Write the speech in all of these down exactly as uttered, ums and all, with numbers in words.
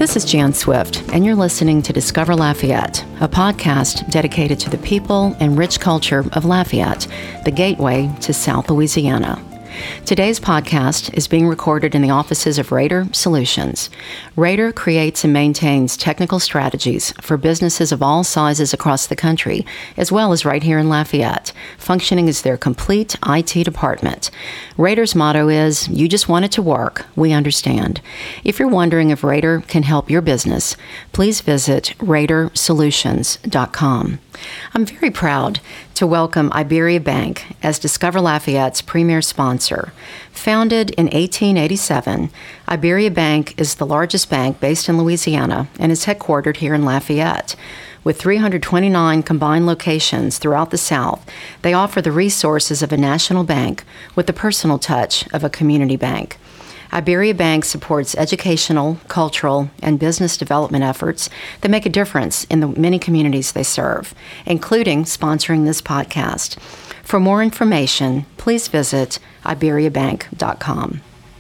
This is Jan Swift, and you're listening to Discover Lafayette, a podcast dedicated to the people and rich culture of Lafayette, the gateway to South Louisiana. Today's podcast is being recorded in the offices of Rader Solutions. Rader creates and maintains technical strategies for businesses of all sizes across the country, as well as right here in Lafayette, functioning as their complete I T department. Rader's motto is, "You just want it to work. We understand." If you're wondering if Rader can help your business, please visit rader solutions dot com. I'm very proud to welcome Iberia Bank as Discover Lafayette's premier sponsor. Founded in eighteen eighty-seven, Iberia Bank is the largest bank based in Louisiana and is headquartered here in Lafayette. With three hundred twenty-nine combined locations throughout the South, they offer the resources of a national bank with the personal touch of a community bank. Iberia Bank supports educational, cultural, and business development efforts that make a difference in the many communities they serve, including sponsoring this podcast. For more information, please visit iberia bank dot com.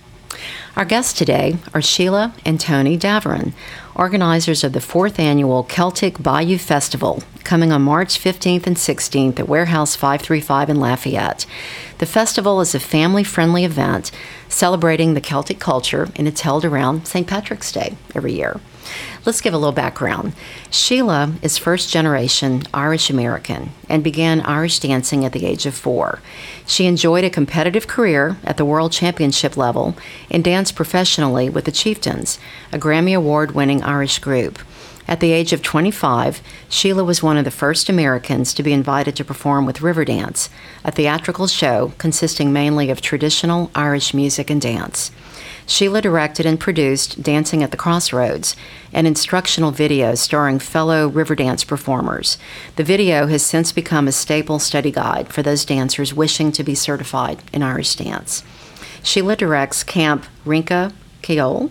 Our guests today are Sheila and Tony Daveron, organizers of the fourth annual Celtic Bayou Festival, coming on March fifteenth and sixteenth at Warehouse five thirty-five in Lafayette. The festival is a family-friendly event celebrating the Celtic culture, and it's held around Saint Patrick's Day every year. Let's give a little background. Sheila is first-generation Irish-American and began Irish dancing at the age of four. She enjoyed a competitive career at the World Championship level and danced professionally with the Chieftains, a Grammy Award-winning Irish group. At the age of twenty-five, Sheila was one of the first Americans to be invited to perform with Riverdance, a theatrical show consisting mainly of traditional Irish music and dance. Sheila directed and produced Dancing at the Crossroads, an instructional video starring fellow Riverdance performers. The video has since become a staple study guide for those dancers wishing to be certified in Irish dance. Sheila directs Camp Rinka Keol,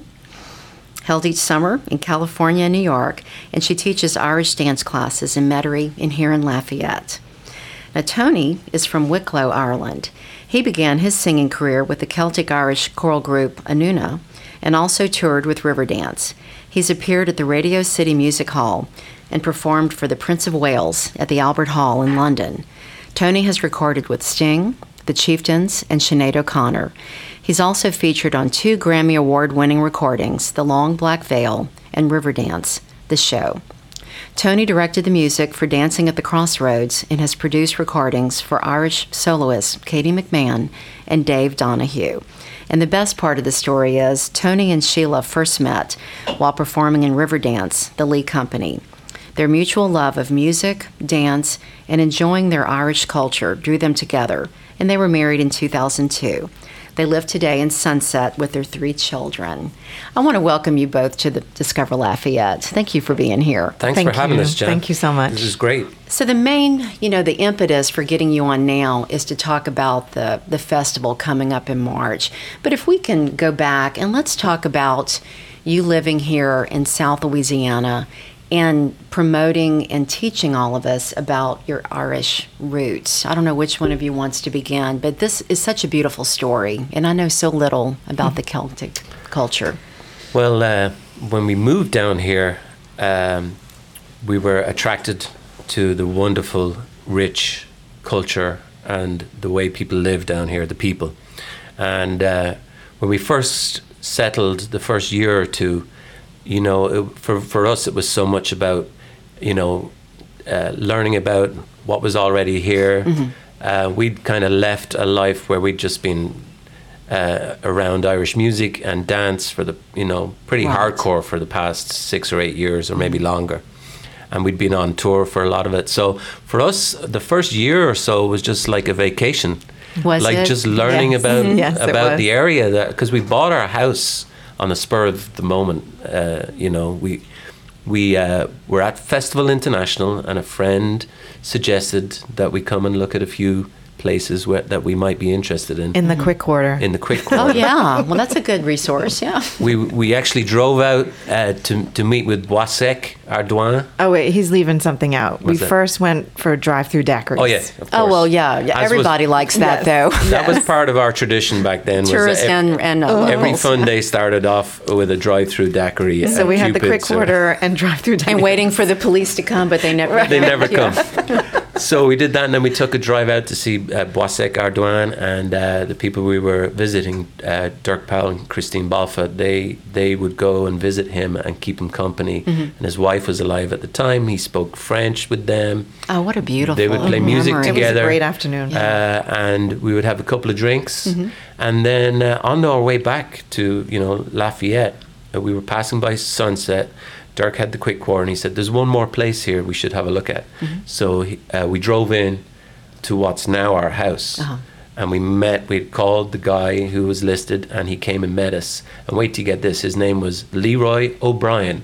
held each summer in California and New York, and she teaches Irish dance classes in Metairie and here in Lafayette. Now, Tony is from Wicklow, Ireland. He began his singing career with the Celtic Irish choral group Anuna and also toured with Riverdance. He's appeared at the Radio City Music Hall and performed for the Prince of Wales at the Albert Hall in London. Tony has recorded with Sting, the Chieftains, and Sinead O'Connor. He's also featured on two Grammy Award-winning recordings, The Long Black Veil and Riverdance, the show. Tony directed the music for Dancing at the Crossroads and has produced recordings for Irish soloists Katie McMahon and Dave Donahue. And the best part of the story is Tony and Sheila first met while performing in Riverdance, the Lee Company. Their mutual love of music, dance, and enjoying their Irish culture drew them together, and they were married in two thousand two. They live today in Sunset with their three children. I want to welcome you both to the Discover Lafayette. Thank you for being here. Thanks Thank for having you. us, Jen. Thank you so much. This is great. So the main, you know, the impetus for getting you on now is to talk about the, the festival coming up in March. But if we can go back and let's talk about you living here in South Louisiana and promoting and teaching all of us about your Irish roots. I don't know which one of you wants to begin, but this is such a beautiful story, and I know so little about the Celtic culture. Well, uh, when we moved down here, um, we were attracted to the wonderful, rich culture and the way people live down here, the people. And uh, when we first settled the first year or two, you know, it, for for us, it was so much about, you know, uh, learning about what was already here. Mm-hmm. Uh, we'd kind of left a life where we'd just been uh, around Irish music and dance for the, you know, pretty right. hardcore for the past six or eight years or maybe longer. And we'd been on tour for a lot of it. So for us, the first year or so was just like a vacation. Was like it? just learning Yes. about Yes, it about was. the area, that because we bought our house on the spur of the moment. Uh, you know, we we uh, were at Festival International, and a friend suggested that we come and look at a few places where, that we might be interested in. In the quick quarter. In the quick quarter. Oh, yeah. Well, that's a good resource, yeah. We we actually drove out uh, to to meet with Boissec Ardouin. Oh, wait, he's leaving something out. we that? first went for drive-through daiquiris. Oh, yeah, of course. Oh, well, yeah. yeah. As Everybody was- likes that, Yes. though. That was part of our tradition back then. was Tourists that ev- and, and uh, Every locals. fun day started off with a drive-through daiquiri. So at we had the quick Cupid's or- quarter and drive-through daiquiris. And waiting for the police to come, but they never They never Yeah. come. So we did that, and then we took a drive out to see uh, Boissec Ardouin, and uh, the people we were visiting, uh, Dirk Powell and Christine Balfa, they they would go and visit him and keep him company. Mm-hmm. And his wife was alive at the time. He spoke French with them. Oh, what a beautiful They would play music memory. It was a together. great afternoon. Uh, and we would have a couple of drinks, Mm-hmm. and then uh, on our way back to you know Lafayette, uh, we were passing by Sunset. Dirk had the quick quarter, and he said, "There's one more place here we should have a look at." Mm-hmm. So he, uh, we drove in to what's now our house, Uh-huh. and we met. We called the guy who was listed, and he came and met us. And wait to get this: his name was Leroy O'Brien.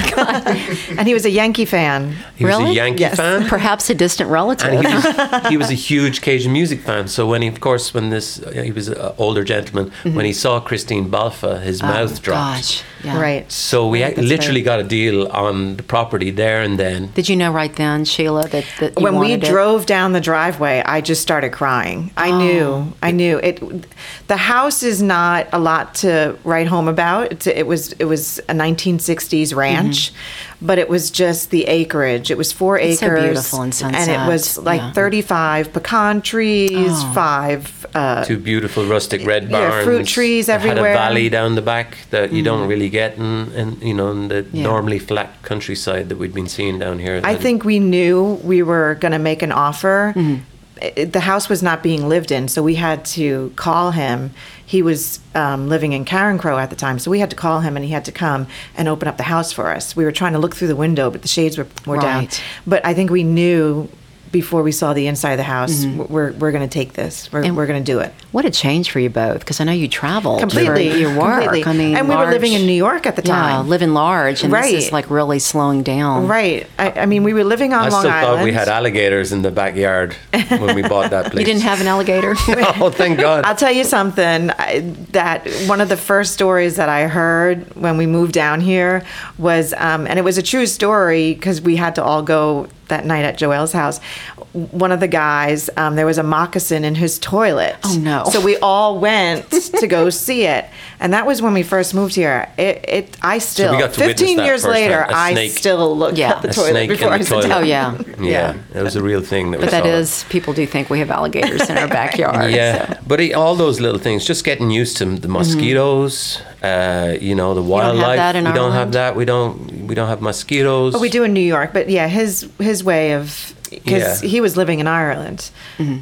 And he was a Yankee fan. He was Really? a Yankee Yes. fan. Perhaps a distant relative. And he was, he was a huge Cajun music fan. So when he, of course, when this, uh, he was an older gentleman, when he saw Christine Balfa, his mouth dropped. Mm-hmm. Oh, Gosh, yeah. Right. So we Right, ac- that's literally right. got a deal on the property there and then. Did you know right then, Sheila, that, that you When we wanted it? drove down the driveway, I just started crying. I knew, I knew it. The house is not a lot to write home about. It's, it was, it was a nineteen sixties ranch, but it was just the acreage. It was four It's so acres, beautiful in and it was Sunset, like yeah. thirty-five pecan trees, Oh. five. Uh, Two beautiful rustic red yeah, barns. fruit trees It everywhere. Had a valley down the back that you don't really get in, in you know, in the Yeah. normally flat countryside that we'd been seeing down here. I think we knew we were going to make an offer. Mm-hmm. It- the house was not being lived in, so we had to call him. He was um, living in Karen Crow at the time, so we had to call him, and he had to come and open up the house for us. We were trying to look through the window, but the shades were, were down. Right. But I think we knew before we saw the inside of the house, we're we're going to take this. We're And- we're going to do it. What a change for you both, because I know you traveled Completely, for your work. completely. I mean, And we were large- living in New York at the Yeah, time. living large, and Right. this is like really slowing down. Right. I, I mean, we were living on I Long still Island. thought we had alligators in the backyard when we bought that place. You didn't have an alligator? Oh, thank God. I'll tell you something. I, that one of the first stories that I heard when we moved down here was, um, and it was a true story because we had to all go that night at Joelle's house. One of the guys, um, there was a moccasin in his toilet. Oh, no. So we all went to go see it, and that was when we first moved here. It, it I still, we got to witness fifteen that years firsthand. later, A I snake. still look Yeah. at the A toilet snake in before the I sit toilet. down. Oh, yeah. Yeah, it was a real thing that we But that saw. is, people do think we have alligators in our backyard. Yeah, so. but it, all those little things, just getting used to the mosquitoes, uh, you know, the Mm-hmm. don't have wildlife. that in we don't have Ireland? that. We don't. We don't have mosquitoes. Oh, we do in New York, but yeah, his his way of because Yeah. he was living in Ireland,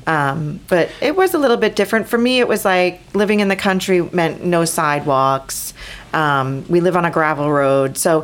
um, but it was a little bit different for me. It was like living in the country meant no sidewalks. Um, we live on a gravel road, so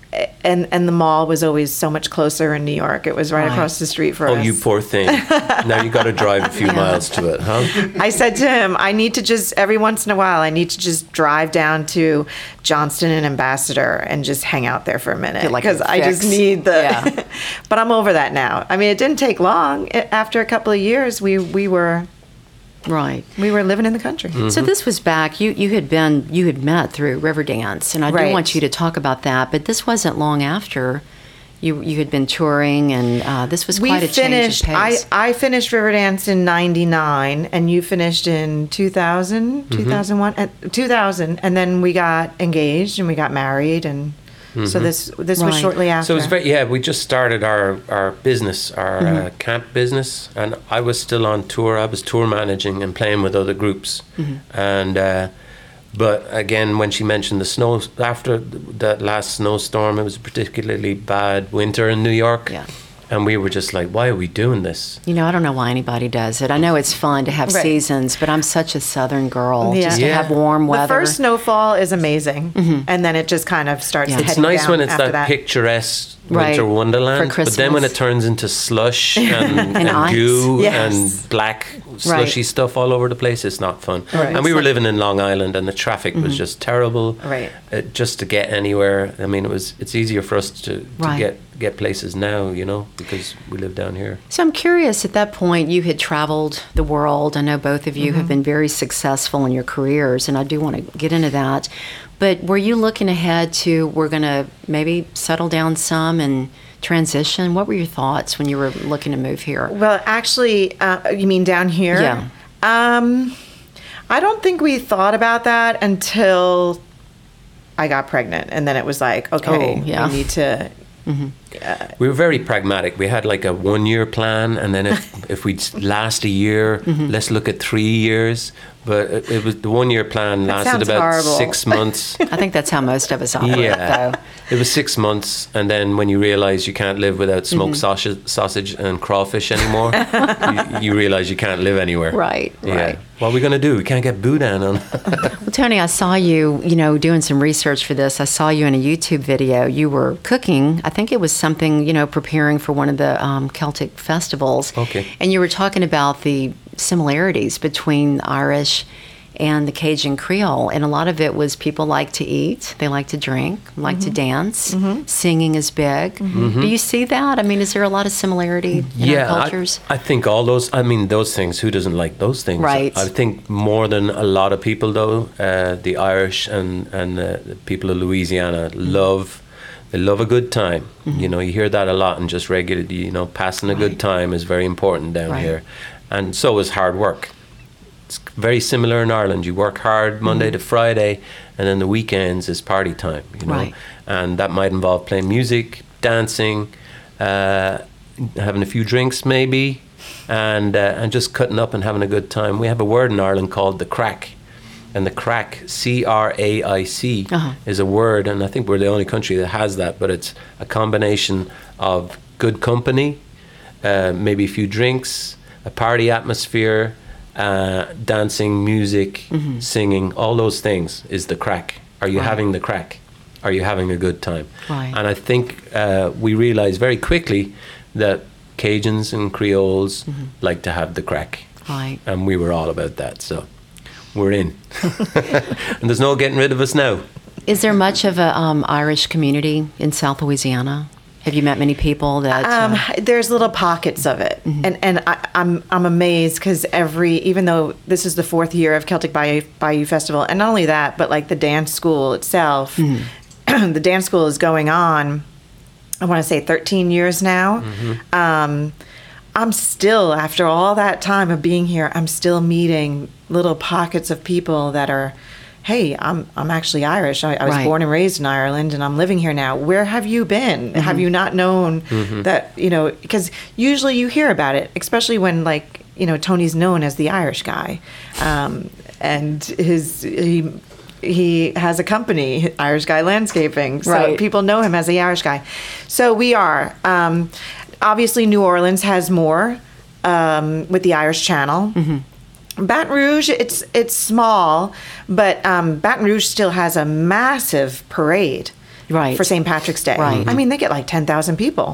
and and the mall was always so much closer in New York. It was right, Right. across the street for Oh, us. you poor thing! Now you got to drive a few miles to it, huh? I said to him, I need to just, every once in a while, I need to just drive down to Johnston and Ambassador and just hang out there for a minute. Get like a Because I just fix. need the, Yeah. but I'm over that now. I mean, it didn't take long. It, after a couple of years, we, we were, Right. we were living in the country. Mm-hmm. So this was back, you, you had been, you had met through Riverdance, and I do Right. want you to talk about that, but this wasn't long after you you had been touring, and uh, this was quite We a change finished, of I, pace. I finished Riverdance in ninety-nine, and you finished in two thousand, Mm-hmm. two thousand one, and two thousand, and then we got engaged and we got married, and so this this was Right. shortly after. Mm-hmm. So it was very, yeah, we just started our, our business, our uh, camp business, and I was still on tour. I was tour managing and playing with other groups. And, uh, but again, when she mentioned the snow, after th- that last snowstorm, it was a particularly bad winter in New York. Yeah. And we were just like, why are we doing this? You know, I don't know why anybody does it. I know it's fun to have Right. seasons, but I'm such a southern girl. Yeah. Just to Yeah. have warm weather. The first snowfall is amazing, and then it just kind of starts Yeah. heading It's nice down when it's after that, that. picturesque Right. winter wonderland. For Christmas. But then when it turns into slush and, And and ice. goo Yes. and black slushy Right. stuff all over the place, it's not fun. Right. And we were living in Long Island, and the traffic Mm-hmm. was just terrible. Right. Uh, just to get anywhere, I mean, it was. It's easier for us to, to Right. get get places now, you know, because we live down here. So I'm curious, at that point, you had traveled the world. I know both of you have been very successful in your careers, and I do want to get into that. But were you looking ahead to, we're going to maybe settle down some and transition? What were your thoughts when you were looking to move here? Well, actually, uh, you mean down here? Yeah. Um, I don't think we thought about that until I got pregnant, and then it was like, okay, Oh, yeah. we need to. We were very pragmatic. We had like a one-year plan, and then if if we'd last a year, Mm-hmm. let's look at three years. But it, it was the one-year plan That lasted sounds about horrible. six months. I think that's how most of us operate, Yeah, though. it was six months, and then when you realize you can't live without smoked Mm-hmm. sausage, sausage and crawfish anymore, you, you realize you can't live anywhere. Right, Yeah. right. What are we gonna do? We can't get boudin on. Well, Tony, I saw you, you know, doing some research for this. I saw you in a YouTube video. You were cooking. I think it was something, you know, preparing for one of the um, Celtic festivals. Okay. And you were talking about the similarities between the Irish and the Cajun Creole. And a lot of it was people like to eat, they like to drink, like to dance. Singing is big. Do you see that? I mean, is there a lot of similarity in our cultures? I, I think all those. I mean, those things. Who doesn't like those things? Right. I think more than a lot of people, though, uh, the Irish and and uh, the people of Louisiana love. They love a good time. You know, you hear that a lot, and just regularly, you know, passing a good time is very important down Right. here, and so is hard work. It's very similar in Ireland. You work hard Monday to Friday, and then the weekends is party time. You know, Right. and that might involve playing music, dancing, uh, having a few drinks maybe, and uh, and just cutting up and having a good time. We have a word in Ireland called the crack, and the crack, C R A I C, Uh-huh. is a word, and I think we're the only country that has that. But it's a combination of good company, uh, maybe a few drinks, a party atmosphere. Uh, dancing, music, singing, all those things is the crack. Are you Right. having the crack? Are you having a good time? Right. And I think uh, we realized very quickly that Cajuns and Creoles like to have the crack. Right. And we were all about that, so we're in. And there's no getting rid of us now. Is there much of a um, Irish community in South Louisiana? Have you met many people that? Um, uh, there's little pockets of it, and and I, I'm I'm amazed because every even though this is the fourth year of Celtic Bayou, Bayou Festival, and not only that, but like the dance school itself, the dance school is going on. I want to say thirteen years now. Um, I'm still, after all that time of being here, I'm still meeting little pockets of people that are, hey, I'm I'm actually Irish. I, I was Right. born and raised in Ireland, and I'm living here now. Where have you been? Have you not known that, you know, because usually you hear about it, especially when, like, you know, Tony's known as the Irish guy. Um, and his, he, he has a company, Irish Guy Landscaping. So Right. people know him as the Irish guy. So we are. Um, obviously, New Orleans has more um, with the Irish Channel. Baton Rouge, it's it's small, but um, Baton Rouge still has a massive parade Right. for Saint Patrick's Day. Right. I mean, they get like ten thousand people.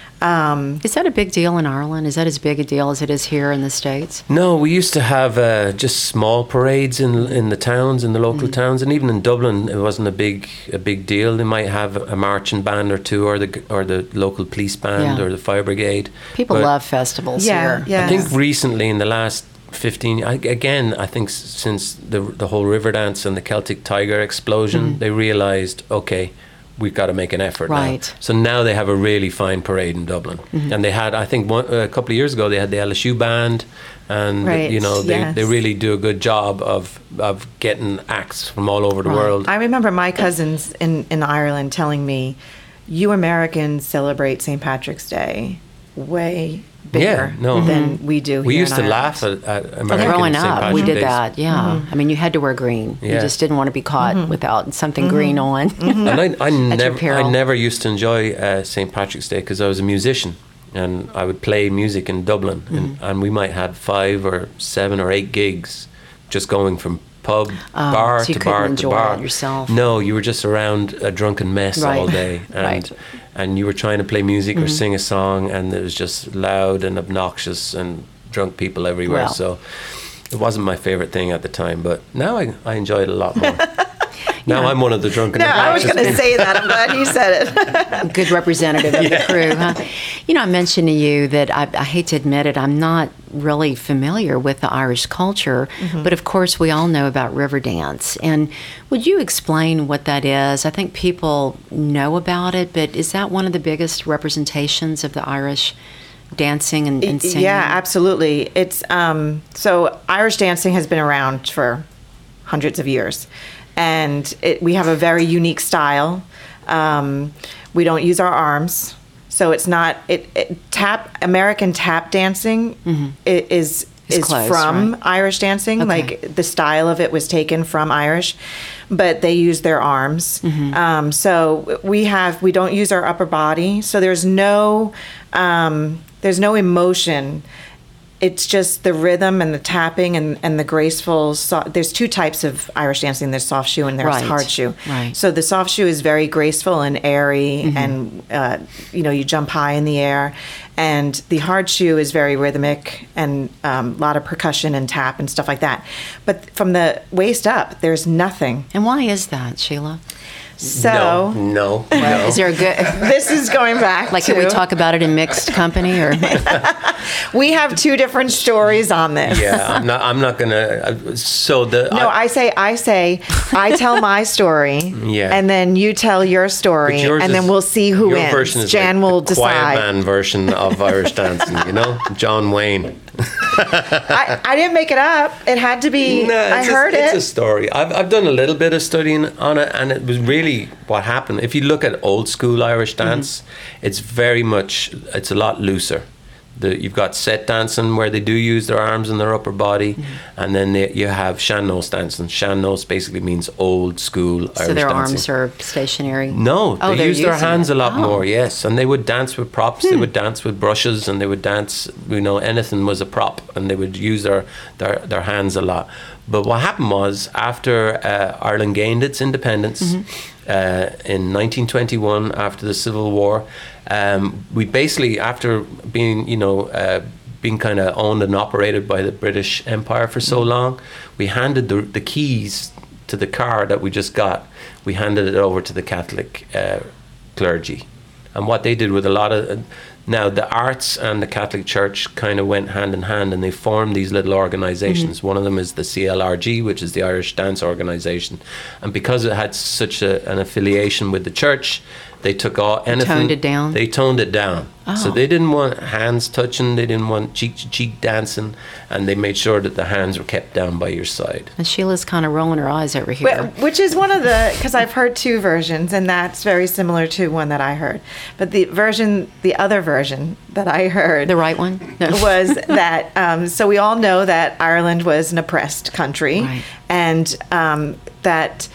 Um, is that a big deal in Ireland? Is that as big a deal as it is here in the States? No, we used to have uh, just small parades in in the towns, in the local towns, and even in Dublin, it wasn't a big a big deal. They might have a marching band or two, or the or the local police band, Yeah. or the fire brigade. People But love festivals Yeah, here. yeah. I think recently, in the last fifteen, I- again, I think s- since the the whole river dance and the Celtic Tiger explosion, they realised, okay, we've got to make an effort Right. Mm-hmm. now. So now they have a really fine parade in Dublin, and they had, I think, one, a couple of years ago, they had the L S U band, and Right, you know they, yes. they really do a good job of of getting acts from all over the Right. world. I remember my cousins in, in Ireland telling me, you Americans celebrate Saint Patrick's Day way bigger Yeah, no. than we do here we used in to Ireland. laugh at, at Well, American growing Saint up, we Patrick's did Days. that. Yeah, I mean, you had to wear green. You Yeah. just didn't want to be caught without something green on. And I, I your never, I peril. never used to enjoy uh, Saint Patrick's Day because I was a musician, and I would play music in Dublin, and, and we might have five or seven or eight gigs, just going from pub, Oh, bar so you to couldn't bar to enjoy bar. it yourself. No, you were just around a drunken mess Right. all day, and Right. and you were trying to play music or Mhm. sing a song, and it was just loud and obnoxious and drunk people everywhere. Well. So it wasn't my favorite thing at the time, but now I, I enjoy it a lot more. Now Yeah. I'm one of the drunken. No, I was obnoxious going to say that. I'm glad you said it. Good representative of the crew, huh? You know, I mentioned to you that I, I hate to admit it, I'm not really familiar with the Irish culture, Mm-hmm. but of course we all know about river dance. And would you explain what that is? I think people know about it, but is that one of the biggest representations of the Irish dancing and, and singing? Yeah, absolutely. It's um, so Irish dancing has been around for hundreds of years, and it, we have a very unique style. Um, we don't use our arms, so it's not it, it tap American tap dancing Mm-hmm. i- is It's is close, from right? Irish dancing. Okay. Like the style of it was taken from Irish, but they use their arms. Mm-hmm. Um, so we have we don't use our upper body. So there's no um, there's no emotion. It's just the rhythm and the tapping and, and the graceful. So, there's two types of Irish dancing. There's soft shoe and there's Right. hard shoe. Right. So the soft shoe is very graceful and airy, Mm-hmm. and uh, you know you jump high in the air. And the hard shoe is very rhythmic and um, a lot of percussion and tap and stuff like that. But from the waist up, there's nothing. And why is that, Sheila? So no, no, no. Is there a good, this is going back like, to can we talk about it in mixed company or? we have two different stories on this. Yeah, I'm not. I'm not gonna. Uh, so the No, I say, I say, I tell my story, Yeah. and then you tell your story, But yours and then is- we'll see who your wins. version is Jan like will the quiet decide. man version of Irish dancing. You know, John Wayne. I, I didn't make it up. It had to be. No, I it's heard a, it. It's a story. I've I've done a little bit of studying on it, and it was really what happened. If you look at old school Irish dance, it's very much. It's a lot looser. The, you've got set dancing where they do use their arms and their upper body, and then they, you have sean-nós dancing. Sean-nós basically means old school Irish So their dancing. arms are stationary? No, Oh, they they're use their using hands it. a lot Oh. more, yes. And they would dance with props, they would dance with brushes, and they would dance, you know, anything was a prop, and they would use their, their, their hands a lot. But what happened was, after uh, Ireland gained its independence uh, in nineteen twenty-one, after the Civil War, um, we basically, after being, you know, uh, being kind of owned and operated by the British Empire for so long, we handed the, the keys to the car that we just got, we handed it over to the Catholic uh, clergy. And what they did with a lot of, now the arts and the Catholic Church kind of went hand in hand, and they formed these little organizations. Mm-hmm. One of them is the C L R G, which is the Irish Dance Organization. And because it had such a, an affiliation with the church, they took all anything. toned it down? They toned it down. So Oh. they didn't want hands touching, they didn't want cheek to cheek dancing, and they made sure that the hands were kept down by your side. And Sheila's kind of rolling her eyes over here. Wh- Which is one of the, because I've heard two versions, and that's very similar to one that I heard. But the version, the other version that I heard The right one? No. was that, um, so we all know that Ireland was an oppressed country, Right. and um, that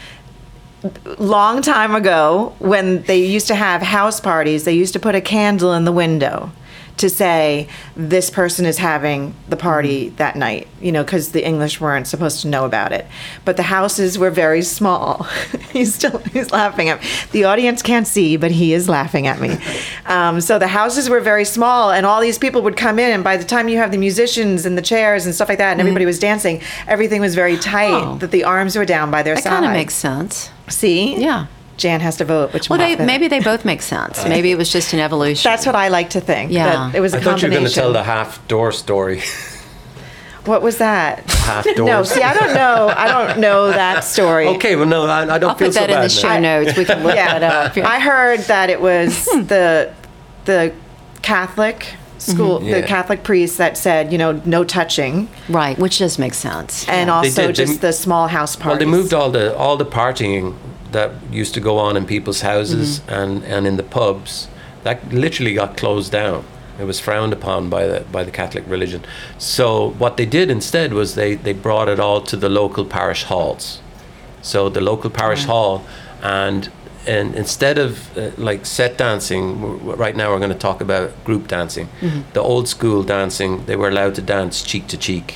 long time ago, when they used to have house parties, they used to put a candle in the window to say this person is having the party that night, you know, because the English weren't supposed to know about it. But the houses were very small. he's still he's laughing at me. The audience can't see, but he is laughing at me. Um, so the houses were very small, and all these people would come in, and by the time you have the musicians and the chairs and stuff like that, and everybody was dancing, everything was very tight. Oh. That the arms were down by their That side. kind of makes sense. See? Yeah. Jan has to vote. Which Well, they, muffin. maybe they both make sense. Maybe it was just an evolution. That's what I like to think. Yeah. That it was a I thought you were going to combination. tell the half door story. What was that? Half No, doors. see, I don't know. I don't know that story. Okay, well, no, I, I don't I'll feel put so that in bad the now. show notes. We can look Yeah. that up. I heard that it was the the Catholic school, Mm-hmm. Yeah. the Catholic priest that said, you know, no touching, Right, which does make sense. and Yeah. also did, they just m- the small house Well, parties. they moved all the all the partying that used to go on in people's houses Mm-hmm. and, and in the pubs. That literally got closed down. It was frowned upon by the by the Catholic religion. So what they did instead was they, they brought it all to the local parish halls. So the local parish hall, and and instead of uh, like set dancing, w- w- right now we're going to talk about group dancing. The old school dancing, they were allowed to dance cheek to cheek.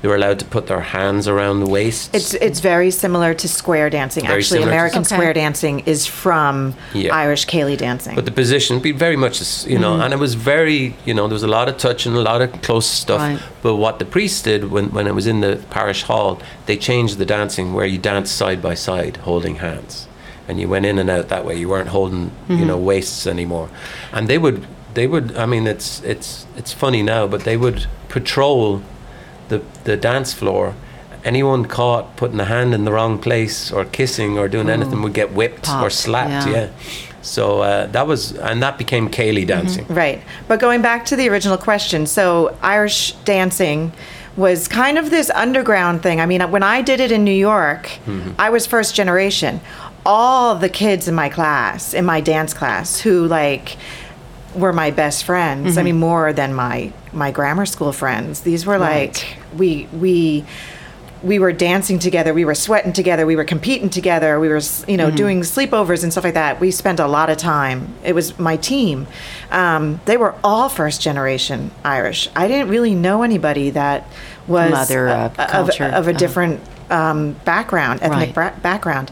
They were allowed to put their hands around the waist. It's it's very similar to square dancing. Very Actually, similar to- American Okay. square dancing is from Yeah. Irish Cayley dancing. But the position be very much, as- you know, Mm-hmm. and it was very, you know, there was a lot of touch and a lot of close stuff. Right. But what the priest did when, when it was in the parish hall, they changed the dancing where you danced side by side, holding hands, and you went in and out that way. You weren't holding, you know, waists anymore. And they would, they would. I mean, it's it's it's funny now, but they would patrol the the dance floor. Anyone caught putting a hand in the wrong place or kissing or doing anything would get whipped or Popped, slapped. yeah. Yeah. So uh, that was, and that became Cayley dancing. Right. But going back to the original question, so Irish dancing was kind of this underground thing. I mean, when I did it in New York, I was first generation. All the kids in my class, in my dance class, who like were my best friends. I mean, more than my my grammar school friends. These were Right. like we we we were dancing together, we were sweating together, we were competing together, we were, you know, doing sleepovers and stuff like that. We spent a lot of time. It was my team. Um, they were all first generation Irish. I didn't really know anybody that was From other, uh, of, culture. of a Uh-huh. different um, background, ethnic Right. bra- background.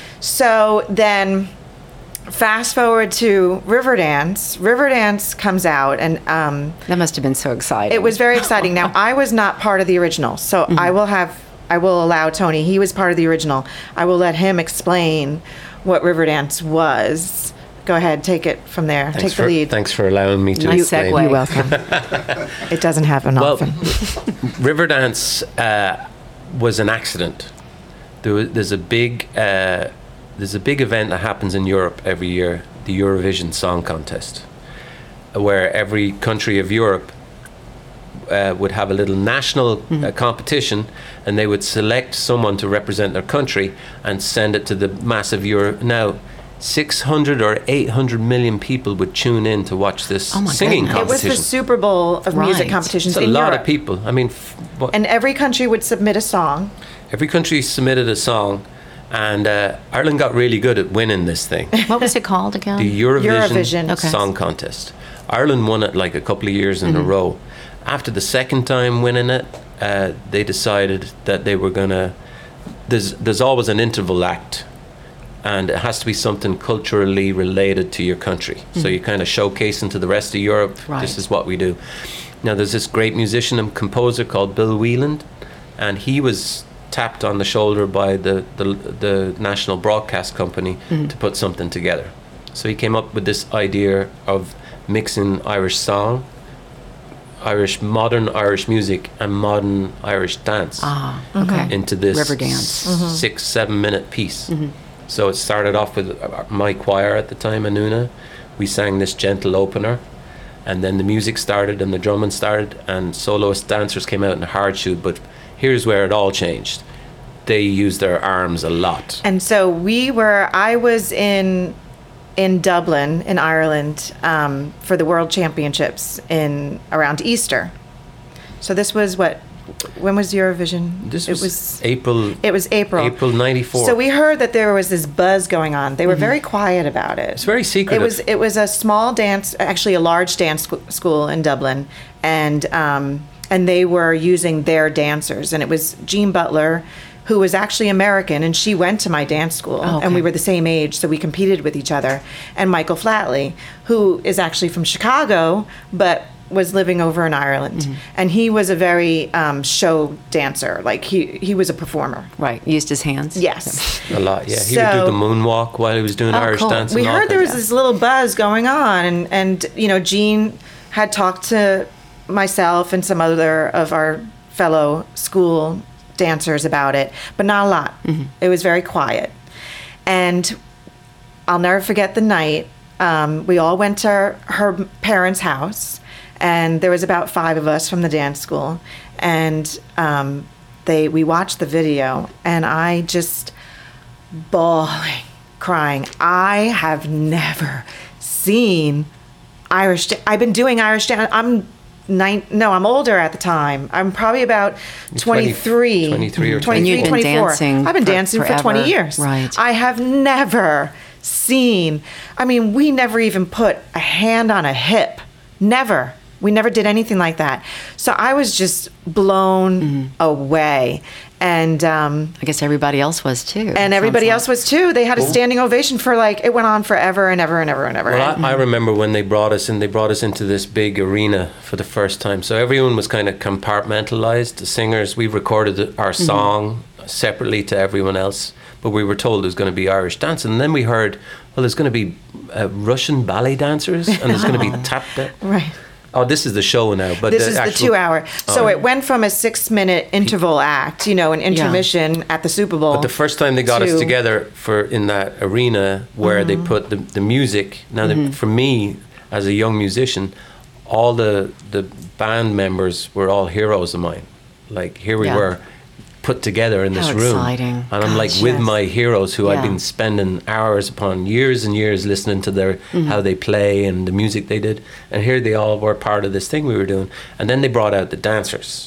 So then fast forward to Riverdance. Riverdance comes out, and um, That must have been so exciting. it was very exciting. Now, I was not part of the original, so Mm-hmm. I will have, I will allow Tony. He was part of the original. I will let him explain what Riverdance was. Go ahead, take it from there. Thanks take for, the lead. Thanks for allowing me to Nice explain. segue. You're welcome. It doesn't happen Well, often. Riverdance uh, was an accident. There was, there's a big uh, there's a big event that happens in Europe every year, the Eurovision Song Contest, where every country of Europe uh, would have a little national uh, competition, and they would select someone to represent their country and send it to the massive Euro. Now, six hundred or eight hundred million people would tune in to watch this Oh my singing goodness. It was competition. the Super Bowl of music Right. competitions It's a in lot Europe. of people. I mean, f- what, And every country would submit a song. every country submitted a song, and uh, Ireland got really good at winning this thing. What was it called again? The Eurovision, Eurovision. Okay. Song Contest. Ireland won it like a couple of years in a row. After the second time winning it, uh, they decided that they were gonna. There's there's always an interval act, and it has to be something culturally related to your country. So you kind of showcasing to the rest of Europe. Right. This is what we do. Now there's this great musician and composer called Bill Whelan, and he was tapped on the shoulder by the the, the national broadcast company to put something together. So he came up with this idea of mixing Irish song, Irish modern Irish music, and modern Irish dance Ah, okay. into this Riverdance. s- six seven minute piece. So it started off with uh, my choir at the time, Anuna. We sang this gentle opener, and then the music started and the drumming started, and soloist dancers came out in a hard shoot. But here's where it all changed. They used their arms a lot. And so we were, I was in in Dublin, in Ireland, um, for the World Championships in around Easter. So this was what, when was Eurovision? This it was, was April. It was April. April ninety-four. So we heard that there was this buzz going on. They were very quiet about it. It's very secretive. It was it was a small dance, actually a large dance sc- school in Dublin, and um, and they were using their dancers, and it was Jean Butler, who was actually American, and she went to my dance school, Oh, okay. and we were the same age, so we competed with each other. And Michael Flatley, who is actually from Chicago, but was living over in Ireland, Mm-hmm. and he was a very um, show dancer. Like he he was a performer. Right. Used his hands. Yes. a lot, yeah. He would do So- the moonwalk while he was doing Oh, Irish cool. dance. We and all heard there was that. this little buzz going on, and and you know, Jean had talked to myself and some other of our fellow school dancers about it, but not a lot. It was very quiet, and I'll never forget the night. Um, we all went to her, her parents' house, and there was about five of us from the dance school, and um, they we watched the video, and I just bawling, crying. I have never seen Irish. da- I've been doing Irish dance. I'm nine. No, I'm older at the time. I'm probably about twenty-three, twenty-three or twenty-three, And you'd been twenty-four. dancing I've been for- dancing for forever. twenty years. Right. I have never seen. I mean, we never even put a hand on a hip. Never. We never did anything like that. So I was just blown mm-hmm. away. And um, I guess everybody else was too. And everybody like. else was too. They had a standing ovation for like, it went on forever and ever and ever and ever. Well, I, I remember when they brought us in, they brought us into this big arena for the first time. So everyone was kind of compartmentalized. The singers, we recorded our song mm-hmm. separately to everyone else, but we were told there's going to be Irish dance. And then we heard, well, there's going to be uh, Russian ballet dancers and there's going to be tap dance. Right. Oh, this is the show now, but this the is actual, the two-hour. So oh. it went from a six-minute interval act, you know, an intermission yeah. at the Super Bowl. But the first time they got to, us together for in that arena where mm-hmm. they put the the music. Now, mm-hmm. the, for me as a young musician, all the the band members were all heroes of mine. Like here we yeah. were, put together in this How room, exciting. and I'm Gosh, like with yes. my heroes who yeah. I've been spending hours upon years and years listening to their mm-hmm. how they play and the music they did, and here they all were part of this thing we were doing. And then they brought out the dancers.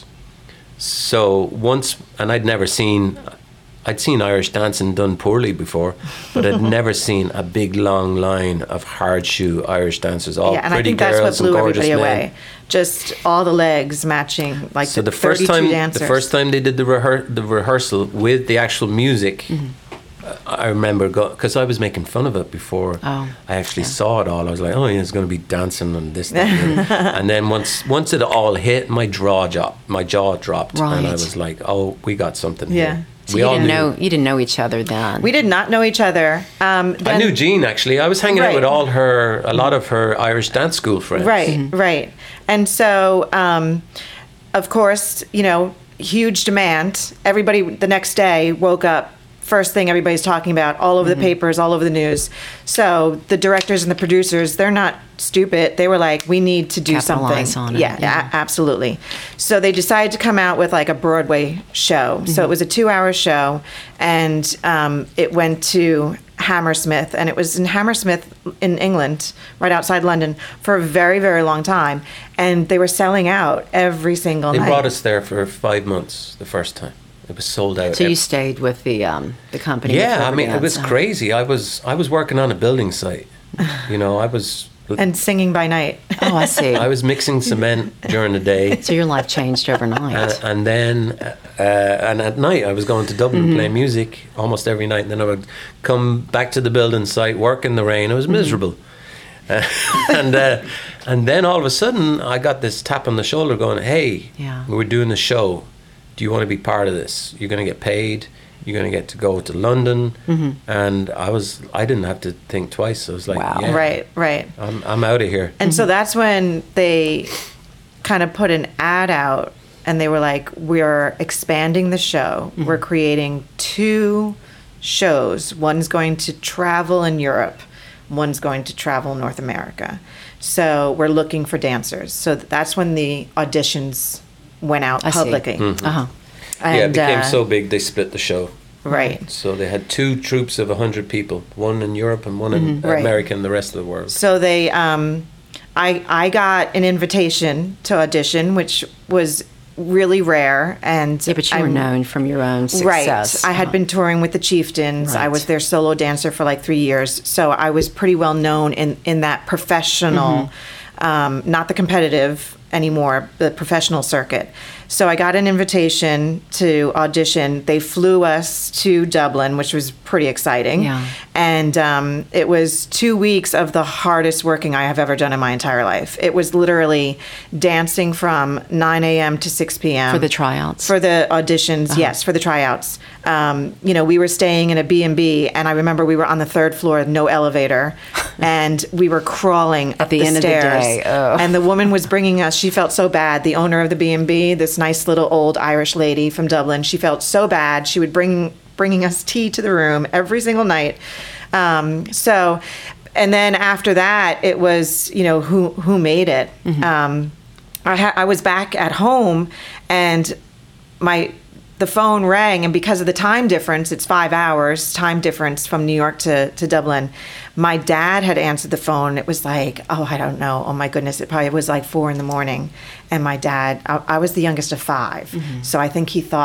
So once, and I'd never seen, I'd seen Irish dancing done poorly before, but I'd never seen a big long line of hard shoe Irish dancers, all yeah, and pretty I think that's girls what blew and gorgeous everybody men. away. Just all the legs matching, like so the, the first thirty-two time, dancers. the first time they did the rehear- the rehearsal with the actual music, mm-hmm. uh, I remember because I was making fun of it before oh, I actually yeah. saw it all. I was like, oh, yeah, it's going to be dancing and this, that, and, and then once once it all hit, my jaw dropped, my jaw dropped, right. and I was like, oh, we got something yeah. here. So we you all didn't knew. know you didn't know each other then. We did not know each other. Um, then, I knew Jean actually. I was hanging right. out with all her, a lot of her Irish dance school friends. Right, Mm-hmm. right. And so, um, of course, you know, huge demand. Everybody the next day woke up. First thing everybody's talking about, all over mm-hmm. the papers, all over the news. So the directors and the producers, they're not stupid. They were like, we need to do Capitalize something. On it. Yeah, yeah. A- absolutely. So they decided to come out with like a Broadway show. Mm-hmm. So it was a two-hour show, and um, it went to Hammersmith, and it was in Hammersmith in England, right outside London, for a very, very long time. And they were selling out every single They night. They brought us there for five months the first time. It was sold out. So you stayed with the um, the company? Yeah, I mean, it was crazy. I was I was working on a building site. You know, I was and singing by night. Oh, I see. I was mixing cement during the day. So your life changed overnight. And, and then, uh, and at night, I was going to Dublin mm-hmm. playing music almost every night. And then I would come back to the building site, work in the rain. It was miserable. Mm-hmm. Uh, and uh, and then all of a sudden, I got this tap on the shoulder, going, "Hey, yeah. we're doing the show. Do you want to be part of this? You're going to get paid. You're going to get to go to London." Mm-hmm. And I was, I didn't have to think twice. I was like, wow. yeah, right, right. I'm, I'm out of here. And mm-hmm. so that's when they kind of put an ad out, and they were like, we're expanding the show. Mm-hmm. We're creating two shows. One's going to travel in Europe. One's going to travel in North America. So we're looking for dancers. So that's when the auditions went out I publicly. Mm-hmm. Uh-huh. And, yeah, it became uh, so big they split the show. Right. So they had two troops of one hundred people, one in Europe and one in mm-hmm. right. America and the rest of the world. So they, um, I, I got an invitation to audition, which was really rare. And yeah, but you were I'm, known from your own success. Right. I had been touring with the Chieftains. Right. I was their solo dancer for like three years. So I was pretty well known in, in that professional, mm-hmm. um, not the competitive anymore, the professional circuit. So I got an invitation to audition. They flew us to Dublin, which was pretty exciting. Yeah. And um, it was two weeks of the hardest working I have ever done in my entire life. It was literally dancing from nine a.m. to six p.m. For the tryouts? For the auditions, uh-huh. yes, for the tryouts. Um, you know, we were staying in a B and B, and I remember we were on the third floor, no elevator, and we were crawling At up the, the end stairs. of the day. Oh. And the woman was bringing us, she felt so bad, the owner of the B and B, this nice little old Irish lady from Dublin, she felt so bad. She would bring bringing us tea to the room every single night. Um, so, and then after that, it was, you know, who who made it. Mm-hmm. Um, I, ha- I was back at home, and my the phone rang, and because of the time difference, it's five hours time difference from New York to, to Dublin. My dad had answered the phone. It was like, oh, I don't know. Oh my goodness, it probably was like four in the morning. And my dad, I, I was the youngest of five, mm-hmm. so I think he thought,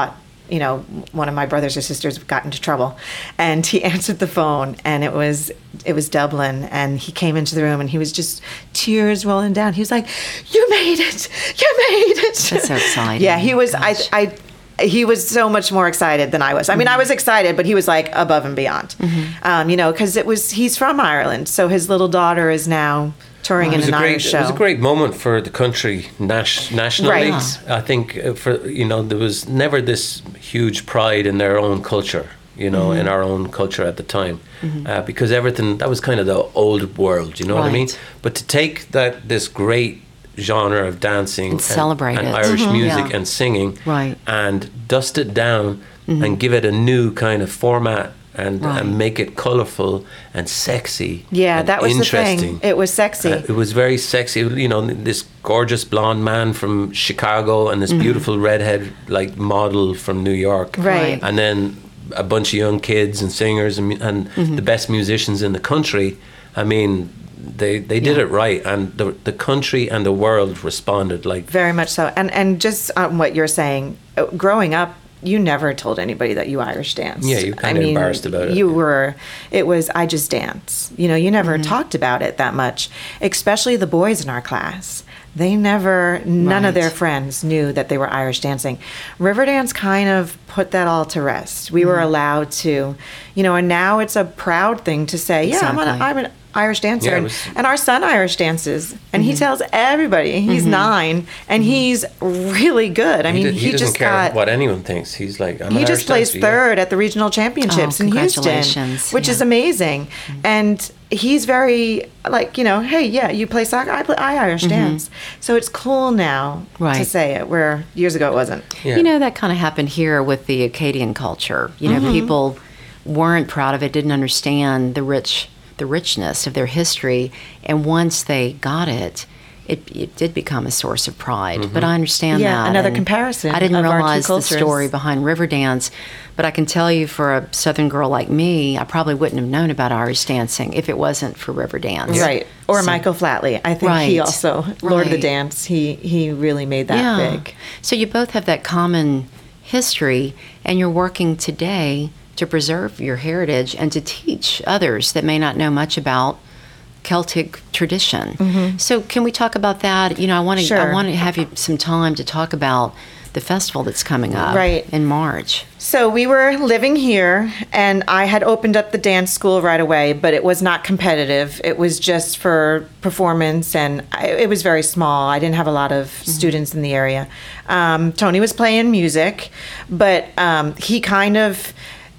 you know, one of my brothers or sisters got into trouble, and he answered the phone, and it was it was Dublin, and he came into the room, and he was just tears rolling down. He was like, "You made it! You made it!" That's so exciting. Yeah, he was. I, Gosh. I he was so much more excited than I was. I mean, I was excited, but he was like above and beyond. Um, you know, because it was he's from Ireland, so his little daughter is now touring It in was, an a great, Irish show. it was a great moment for the country nas- nationally. Right. I think uh, for you know there was never this huge pride in their own culture, you know, Mm-hmm. in our own culture at the time, uh, because everything that was kind of the old world, you know what I mean? Right. But to take that this great genre of dancing And celebrate and it. Irish Mhm. music Yeah. and singing, Right. and dust it down and give it a new kind of format. And, Right. and make it colourful and sexy. Yeah, and that was the interesting. thing. It was sexy. Uh, it was very sexy. You know, this gorgeous blonde man from Chicago and this beautiful redhead like model from New York. Right. And then a bunch of young kids and singers and, mu- and the best musicians in the country. I mean, they they did Yeah. it right, and the the country and the world responded like Very much so. And and just on what you're saying, uh, growing up, you never told anybody that you Irish danced. Yeah, you were kinda embarrassed about it. You were, it was, I just dance. You know, you never Mm-hmm. talked about it that much, especially the boys in our class. They never, none of Right. their friends knew that they were Irish dancing. Riverdance kind of put that all to rest. We were Mm-hmm. allowed to, you know, and now it's a proud thing to say, yeah, I'm, an, Exactly. I'm an Irish dancer. Yeah, it and, was- and our son Irish dances. And Mm-hmm. he tells everybody, he's nine, and he's really good. I he, mean, did, he, he doesn't just care got... what anyone thinks. He's like, I'm He an just Irish placed dancer, yeah. third at the regional championships Oh, in Houston, congratulations. which Yeah. is amazing. And he's very like, you know, hey, yeah, you play soccer, I play I Irish dance. So it's cool now to Right. say it, where years ago it wasn't. Yeah. You know, that kind of happened here with the Acadian culture. You know, Mm-hmm. people weren't proud of it, didn't understand the rich, the richness of their history, and once they got it, it, it did become a source of pride. But I understand Yeah, that. another and comparison I didn't of our two realize the cultures. story behind Riverdance, but I can tell you, for a Southern girl like me, I probably wouldn't have known about Irish dancing if it wasn't for Riverdance. Right. Or So- Michael Flatley. I think he Right. also, Lord of the Right. Dance, he, he really made that big. So you both have that common history, and you're working today to preserve your heritage and to teach others that may not know much about Celtic tradition. So can we talk about that? You know, I want to I Mm-hmm. Sure. want to have you some time to talk about the festival that's coming up Right. in March. So we were living here, and I had opened up the dance school right away, but it was not competitive. It was just for performance, and I, it was very small. I didn't have a lot of students in the area. Um, Tony was playing music, but um, he kind of,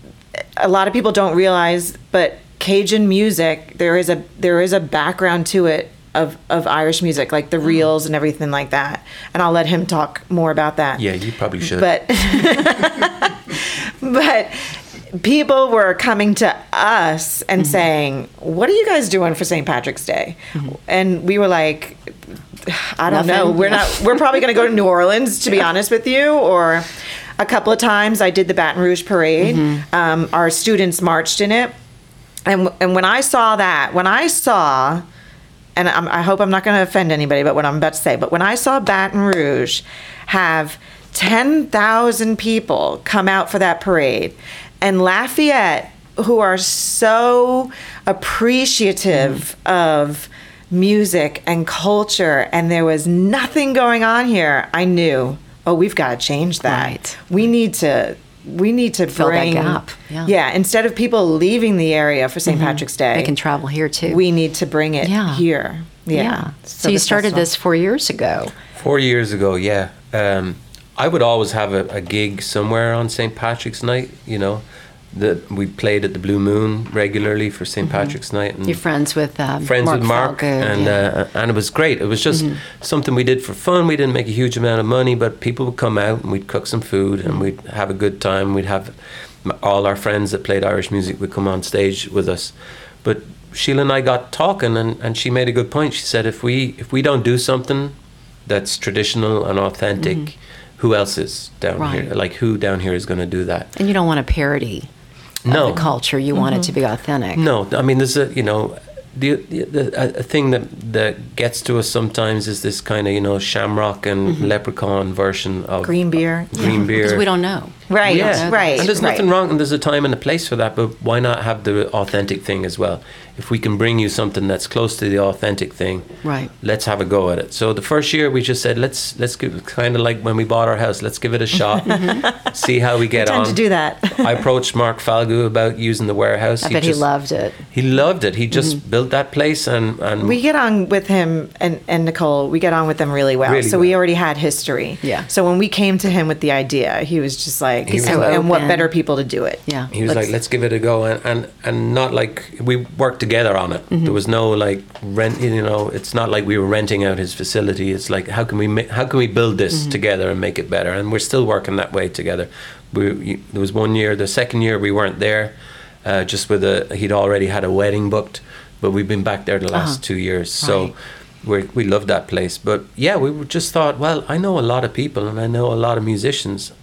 a lot of people don't realize, but Cajun music, there is a there is a background to it of, of Irish music, like the reels and everything like that. And I'll let him talk more about that. Yeah, you probably should. But but people were coming to us and saying, "What are you guys doing for Saint Patrick's Day?" And we were like, "I don't know. Nothing. We're Yeah. not. We're probably going to go to New Orleans, to be honest with you." Or a couple of times I did the Baton Rouge parade. Um, our students marched in it, and and when I saw that, when I saw. And I'm, I hope I'm not going to offend anybody, but what I'm about to say, but when I saw Baton Rouge have ten thousand people come out for that parade, and Lafayette, who are so appreciative of music and culture, and there was nothing going on here, I knew, oh, we've got to change that. Right. We need to. We need to Fill that bring gap, yeah. Instead of people leaving the area for Saint Patrick's Day, They can travel here too. we need to bring it Yeah. here. Yeah. yeah. So, you the started festival. this four years ago. Four years ago, yeah. Um, I would always have a, a gig somewhere on Saint Patrick's night. You know, the, we played at the Blue Moon regularly for Saint Patrick's night. And You're friends with um, friends Mark with Mark, Falgood, and yeah. uh, and it was great. It was just something we did for fun. We didn't make a huge amount of money, but people would come out and we'd cook some food and we'd have a good time. We'd have m- all our friends that played Irish music would come on stage with us. But Sheila and I got talking, and, and she made a good point. She said, if we if we don't do something that's traditional and authentic, who else is down Right. here? Like, who down here is going to do that? And you don't want to parody No. of the culture. You want it to be authentic. No, I mean, there's a, you know, the, the, the a, a thing that that gets to us sometimes is this kind of, you know, shamrock and leprechaun version of Green beer. green beer. Because we don't know. Right, Yeah. right. And there's right. nothing wrong, and there's a time and a place for that, but why not have the authentic thing as well? If we can bring you something that's close to the authentic thing, Right. let's have a go at it. So the first year we just said, let's let's give, kind of like when we bought our house, let's give it a shot, see how we get I tend on. to do that. I approached Mark Falgu about using the warehouse. I bet just, he loved it. He loved it. He just built that place, and, and We get on with him and, and Nicole, we get on with them really well. Really so we well. already had history. Yeah. So when we came to him with the idea, he was just like, He was and, so and what open. better people to do it? Yeah. he was like, let's give it a go, and, and and not like we worked together on it. There was no like rent, you know. It's not like we were renting out his facility. It's like how can we ma- how can we build this together and make it better? And we're still working that way together. We you, there was one year, the second year we weren't there, uh, just with a he'd already had a wedding booked, but we've been back there the last Uh-huh. two years. So. Right. We we love that place, but yeah, we were just thought. Well, I know a lot of people, and I know a lot of musicians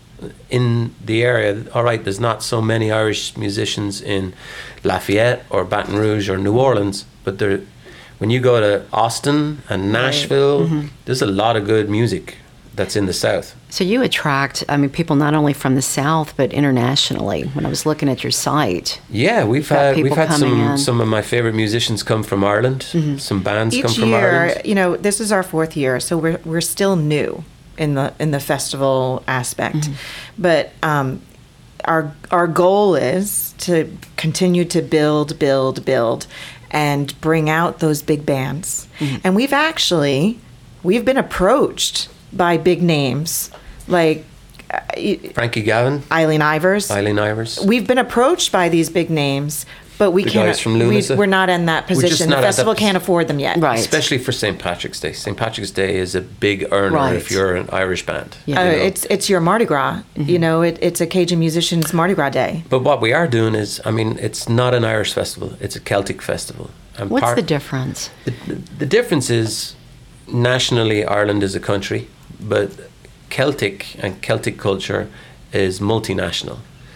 in the area. All right, there's not so many Irish musicians in Lafayette or Baton Rouge or New Orleans, but there, when you go to Austin and Nashville, there's a lot of good music that's in the South. So you attract, I mean, people not only from the South, but internationally. When I was looking at your site. Yeah, we've Got had people we've had coming some in. some of my favorite musicians come from Ireland. Some bands come Each from year, Ireland. you know, this is our fourth year, so we're we're still new in the in the festival aspect, but um, our our goal is to continue to build, build, build, and bring out those big bands. And we've actually we've been approached by big names like uh, Frankie Gavin, Eileen Ivers. Eileen Ivers. We've been approached by these big names, but we The can't. guys from we, Lunasa? we're not in that just position. not The at that festival pos- can't afford them yet. Right. Especially for Saint Patrick's Day. Saint Patrick's Day is a big earner Right. if you're an Irish band. Yeah. Uh, you know. it's it's your Mardi Gras. You know, it, it's a Cajun musicians Mardi Gras day. But what we are doing is, I mean, it's not an Irish festival; it's a Celtic festival. And What's part- the difference? The, the difference is, nationally, Ireland is a country, but Celtic and Celtic culture is multinational.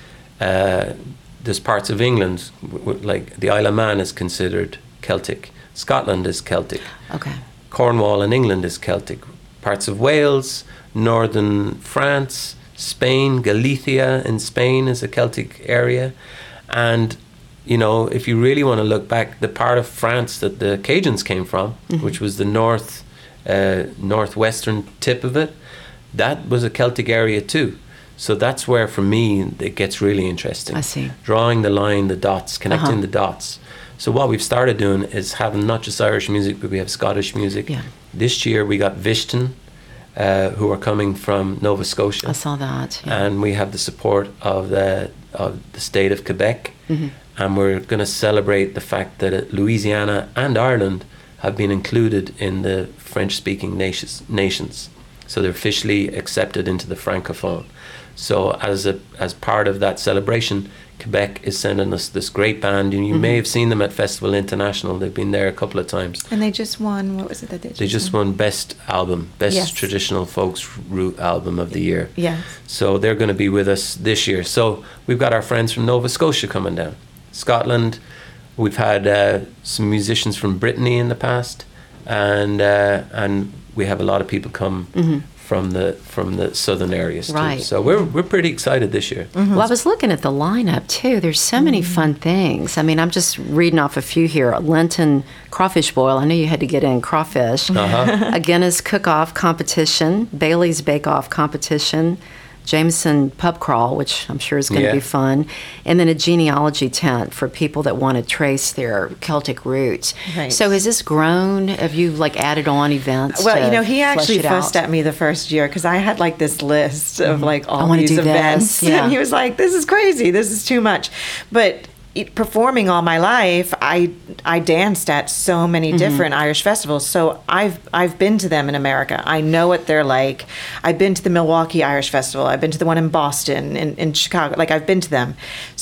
Uh, there's parts of England, w- w- like the Isle of Man is considered Celtic. Scotland is Celtic. Okay. Cornwall in England is Celtic. Parts of Wales, northern France, Spain, Galicia in Spain is a Celtic area. And, you know, if you really want to look back, the part of France that the Cajuns came from, which was the north, uh, northwestern tip of it, that was a Celtic area too. So that's where, for me, it gets really interesting. I see. Drawing the line, the dots, connecting Uh-huh. the dots. So what we've started doing is having not just Irish music, but we have Scottish music. Yeah. This year we got Vishton, uh, who are coming from Nova Scotia. I saw that. Yeah. And we have the support of the, of the state of Quebec. Mm-hmm. And we're going to celebrate the fact that uh, Louisiana and Ireland have been included in the French-speaking nations. nations. So they're officially accepted into the Francophone. So as a as part of that celebration, Quebec is sending us this great band, and you may have seen them at Festival International. They've been there a couple of times. And they just won. What was it that they just? They just won? won Best Album, Best Yes. Traditional Folks Root Album of the Year. Yes. So they're going to be with us this year. So we've got our friends from Nova Scotia coming down. Scotland, we've had uh, some musicians from Brittany in the past, and uh, and we have a lot of people come from the from the southern areas too. Right. So we're we're pretty excited this year. Well, I was looking at the lineup too. There's so many fun things. I mean, I'm just reading off a few here. Lenten crawfish boil. I knew you had to get in crawfish. Uh-huh. A Guinness cook-off competition. Bailey's bake-off competition. Jameson pub crawl, which I'm sure is going to Yeah. be fun. And then a genealogy tent for people that want to trace their Celtic roots. Right. So has this grown? Have you like added on events? Well, to you know, he flesh actually it fussed out? at me the first year because I had like this list of like all wanna these do this, events, yeah. and he was like, "This is crazy. This is too much." But it- performing all my life, I I danced at so many different Irish festivals. So I've I've been to them in America. I know what they're like. I've been to the Milwaukee Irish Festival. I've been to the one in Boston, in, in Chicago. Like I've been to them.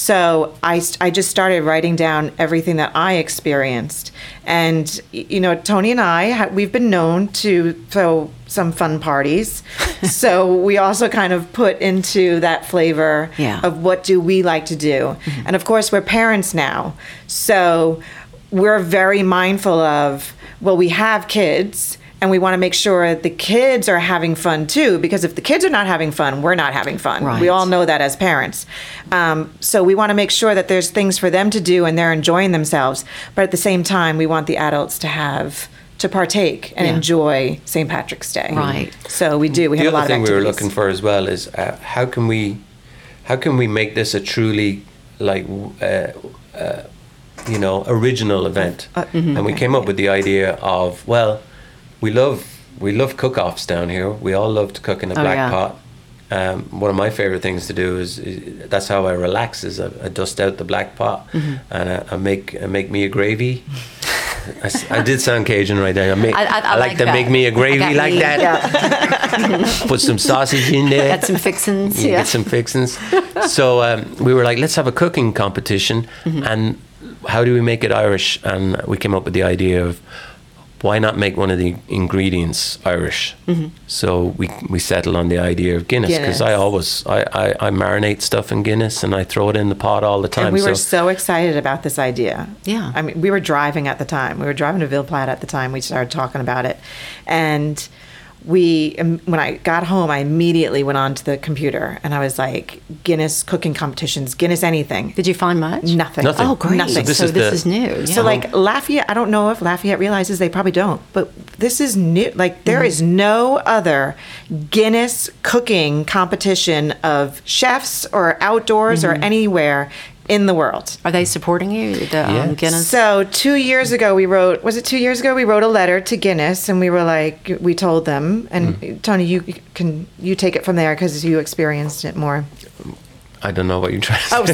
So I st- I just started writing down everything that I experienced. And y- you know, Tony and I ha- we've been known to throw some fun parties. So we also kind of put into that flavor Yeah. of what do we like to do. And of course, we're parents now. So we're very mindful of, well, we have kids and we want to make sure the kids are having fun too, because if the kids are not having fun, we're not having fun. Right. We all know that as parents. Um, so we want to make sure that there's things for them to do and they're enjoying themselves. But at the same time, we want the adults to have to partake and Yeah. enjoy Saint Patrick's Day. Right. So we do. We The have a lot other of thing we were activities. looking for as well is uh, how can we, how can we make this a truly like, uh, uh, you know, original event? Uh, mhm. And we came up with the idea of, well, we love we love cook-offs down here. We all love to cook in a Oh, black yeah. pot. Um, one of my favorite things to do is, is that's how I relax. Is I, I dust out the black pot Mm-hmm. and I, I make I make me a gravy. I, s- I did sound Cajun right there. I, make, I- I- I like, like to that. make me a I gravy got like me. that. Put some sausage in there. Got some fixins. You Yeah. get some fixins. So um, we were like, let's have a cooking competition, Mm-hmm. and how do we make it Irish? And we came up with the idea of why not make one of the ingredients Irish? Mm-hmm. So we we settled on the idea of Guinness, because I Guinness. always I, I, I marinate stuff in Guinness and I throw it in the pot all the time. And we were so so excited about this idea. Yeah. I mean, we were driving at the time. We were driving to Ville Platte at the time. We started talking about it. And we, um, when I got home, I immediately went on to the computer and I was like, Guinness cooking competitions, Guinness anything. Did you find much? Nothing. Nothing. Oh, great. Nothing. So this so is this the- is new. Yeah. So like Lafayette, I don't know if Lafayette realizes, they probably don't, but this is new. Like there is no other Guinness cooking competition of chefs or outdoors or anywhere in the world. Are they supporting you, the um, Yes. Guinness? So two years ago, we wrote, was it two years ago? We wrote a letter to Guinness and we were like, we told them, and Tony, you can, you take it from there because you experienced it more. I don't know what you're trying to Oh, say.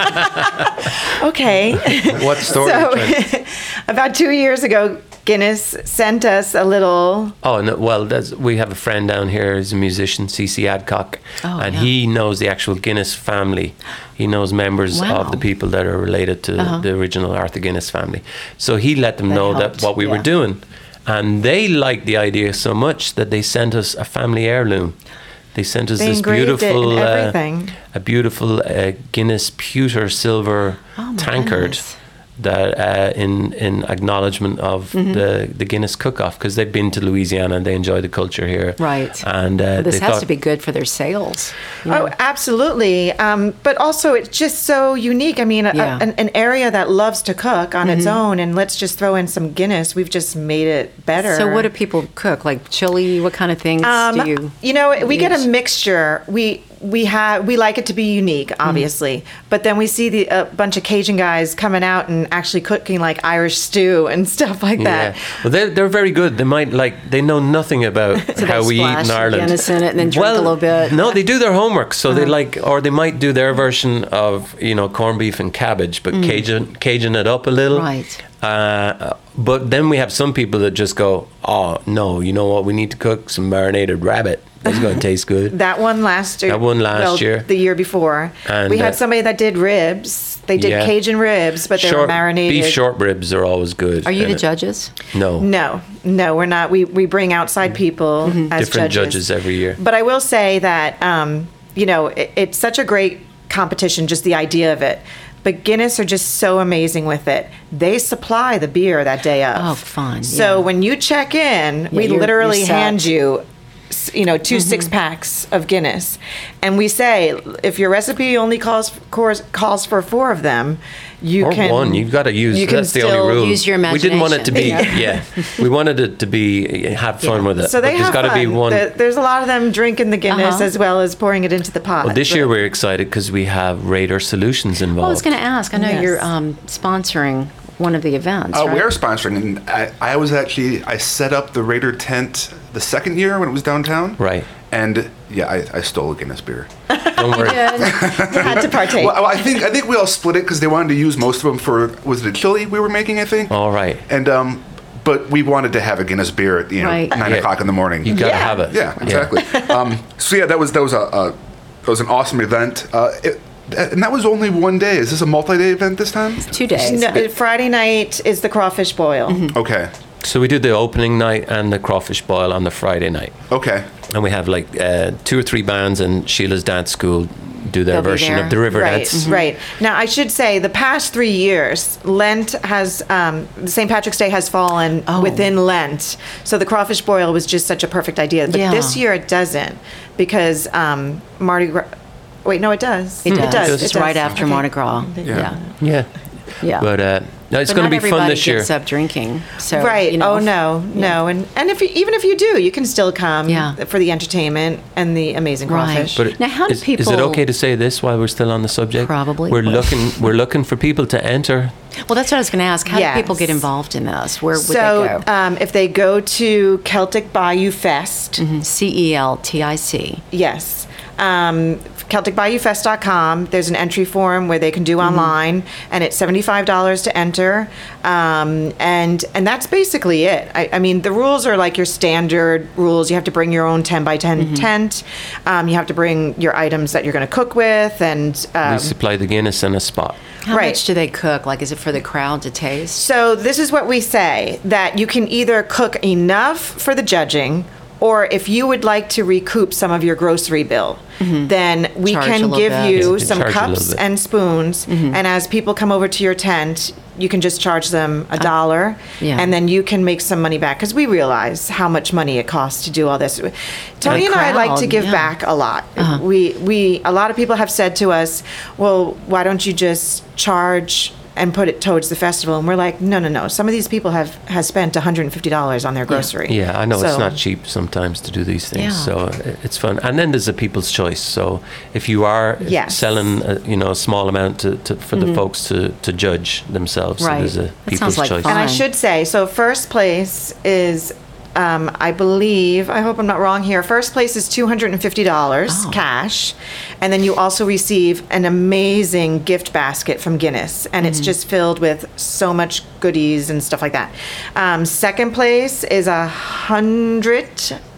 sorry. Okay. What story? So, are you trying to- about two years ago, Guinness sent us a little. Oh no! Well, that's, we have a friend down here. He's a musician, C C Adcock, Oh, and yeah. he knows the actual Guinness family. He knows members Wow. of the people that are related to Uh-huh. the original Arthur Guinness family. So he let them That know helped, that what we were yeah. doing, and they liked the idea so much that they sent us a family heirloom. They sent us They this engraved it beautiful, and uh, everything. a beautiful uh, Guinness pewter silver Oh, my tankard. goodness. That uh, in in acknowledgement of Mm-hmm. the the Guinness cook-off, because they've been to Louisiana and they enjoy the culture here, Right. And uh, This they has thought, to be good for their sales. you know? Oh, absolutely. Um, but also, it's just so unique. I mean, a, Yeah. an, an area that loves to cook on its own, and let's just throw in some Guinness. We've just made it better. So what do people cook? Like chili? What kind of things Um, do you? you know, we get a use? mixture. We we have we like it to be unique, obviously, but then we see the a bunch of Cajun guys coming out and actually cooking like Irish stew and stuff like yeah, that. well, they're they're very good. They might like they know nothing about how we eat splash in Ireland. Guinness in it and then drink well, a little bit. No, they do their homework, so they Uh-huh. like, or they might do their version of you know corned beef and cabbage, but Cajun Cajun it up a little, Mm. Right. Uh, but then we have some people that just go, oh no, you know what? We need to cook some marinated rabbit. That's going to taste good. That one last year. That one last well, year. The year before. And, we had uh, somebody that did ribs. They did Yeah. Cajun ribs, but they were Short- marinated. Beef short ribs are always good. Are you And the it- judges? No. No, no, we're not. We we bring outside people as Different judges every year. But I will say that um, you know it, it's such a great competition, just the idea of it. But Guinness are just so amazing with it. They supply the beer that day of. Oh, fun, So yeah. when you check in, we you're- literally you're set. hand you, s- you know, 2 Mm-hmm. six packs of Guinness, and we say if your recipe only calls calls, calls for four of them, you Or can one. You've got to use. you can That's the still only rule. use your We didn't want it to be. imagination. Yeah. We wanted it to be have fun Yeah. with it. So they but there's have got to be fun. one. There- There's a lot of them drinking the Guinness Uh-huh. as well as pouring it into the pot. Well, this But- year we're excited because we have Raider Solutions involved. Well, I was going to ask. I know Yes. you're um, sponsoring one of the events. Uh, right? we are sponsoring, and I, I was actually I set up the Raider tent the second year when it was downtown. Right. And yeah, I, I stole a Guinness beer. Don't worry. You had to partake. Well, I think I think we all split it because they wanted to use most of them for was it a chili we were making? I think. All right. And um, but we wanted to have a Guinness beer at you know Right. nine Yeah. o'clock in the morning. You got to Yeah. have it. Yeah, exactly. um, so yeah, that was that was a, a that was an awesome event. Uh, it, and that was only one day. Is this a multi-day event this time? Two days. No, Friday night is the crawfish boil. Mm-hmm. Okay. So we do the opening night and the crawfish boil on the Friday night. Okay. And we have like uh, two or three bands and Sheila's Dance School do their They'll be version there. of the river Right, dance. right. Now, I should say the past three years, Lent has, um, Saint Patrick's Day has fallen Oh. within Lent. So the crawfish boil was just such a perfect idea. But Yeah. this year it doesn't because um, Mardi Gras. Wait, no, it does. It does. It does. It's it right does. after Okay. Mardi Gras. Yeah. Yeah. Yeah. Yeah. But uh, no, it's But going to not be fun everybody this year. gets up drinking. So, Right. you know, oh no, no, and and if you, even if you do, you can still come Yeah. for the entertainment and the amazing Right. crawfish. But Now, how do is, is people- it okay to say this while we're still on the subject? Probably. We're looking. We're looking for people to enter. Well, that's what I was going to ask. How Yes. do people get involved in this? Where would so they go? um, if they go to Celtic Bayou Fest, C E L T I C. yes. Um, Celtic Bayou Fest dot com. There's an entry form where they can do online, and it's seventy-five dollars to enter. Um, and and that's basically it. I, I mean, the rules are like your standard rules. You have to bring your own ten by ten tent. Um, you have to bring your items that you're going to cook with, and um, we supply the Guinness and a spot. How Right. much do they cook? Like, is it for the crowd to taste? So this is what we say, that you can either cook enough for the judging, or if you would like to recoup some of your grocery bill, then we Charge a can little give bit. you Yeah, some charge a little cups bit. and spoons. And as people come over to your tent, you can just charge them a dollar, yeah. and then you can make some money back, because we realize how much money it costs to do all this. Tony and I like to crowd, give yeah. back a lot. Uh-huh. We we a lot of people have said to us, well, why don't you just charge and put it towards the festival? And we're like, no, no, no. Some of these people have, have spent one hundred fifty dollars on their grocery. Yeah, I know it's So- not cheap sometimes to do these things, Yeah. so i- it's fun. And then there's a people's choice. So if you are Yes. selling, a, you know, a small amount to, to for the folks to, to judge themselves, Right. so there's a That people's sounds like choice. fun. And I Fine. should say, so first place is, um, I believe, I hope I'm not wrong here. First place is two hundred fifty dollars Oh. cash. And then you also receive an amazing gift basket from Guinness. And it's just filled with so much goodies and stuff like that. Um, second place is a hundred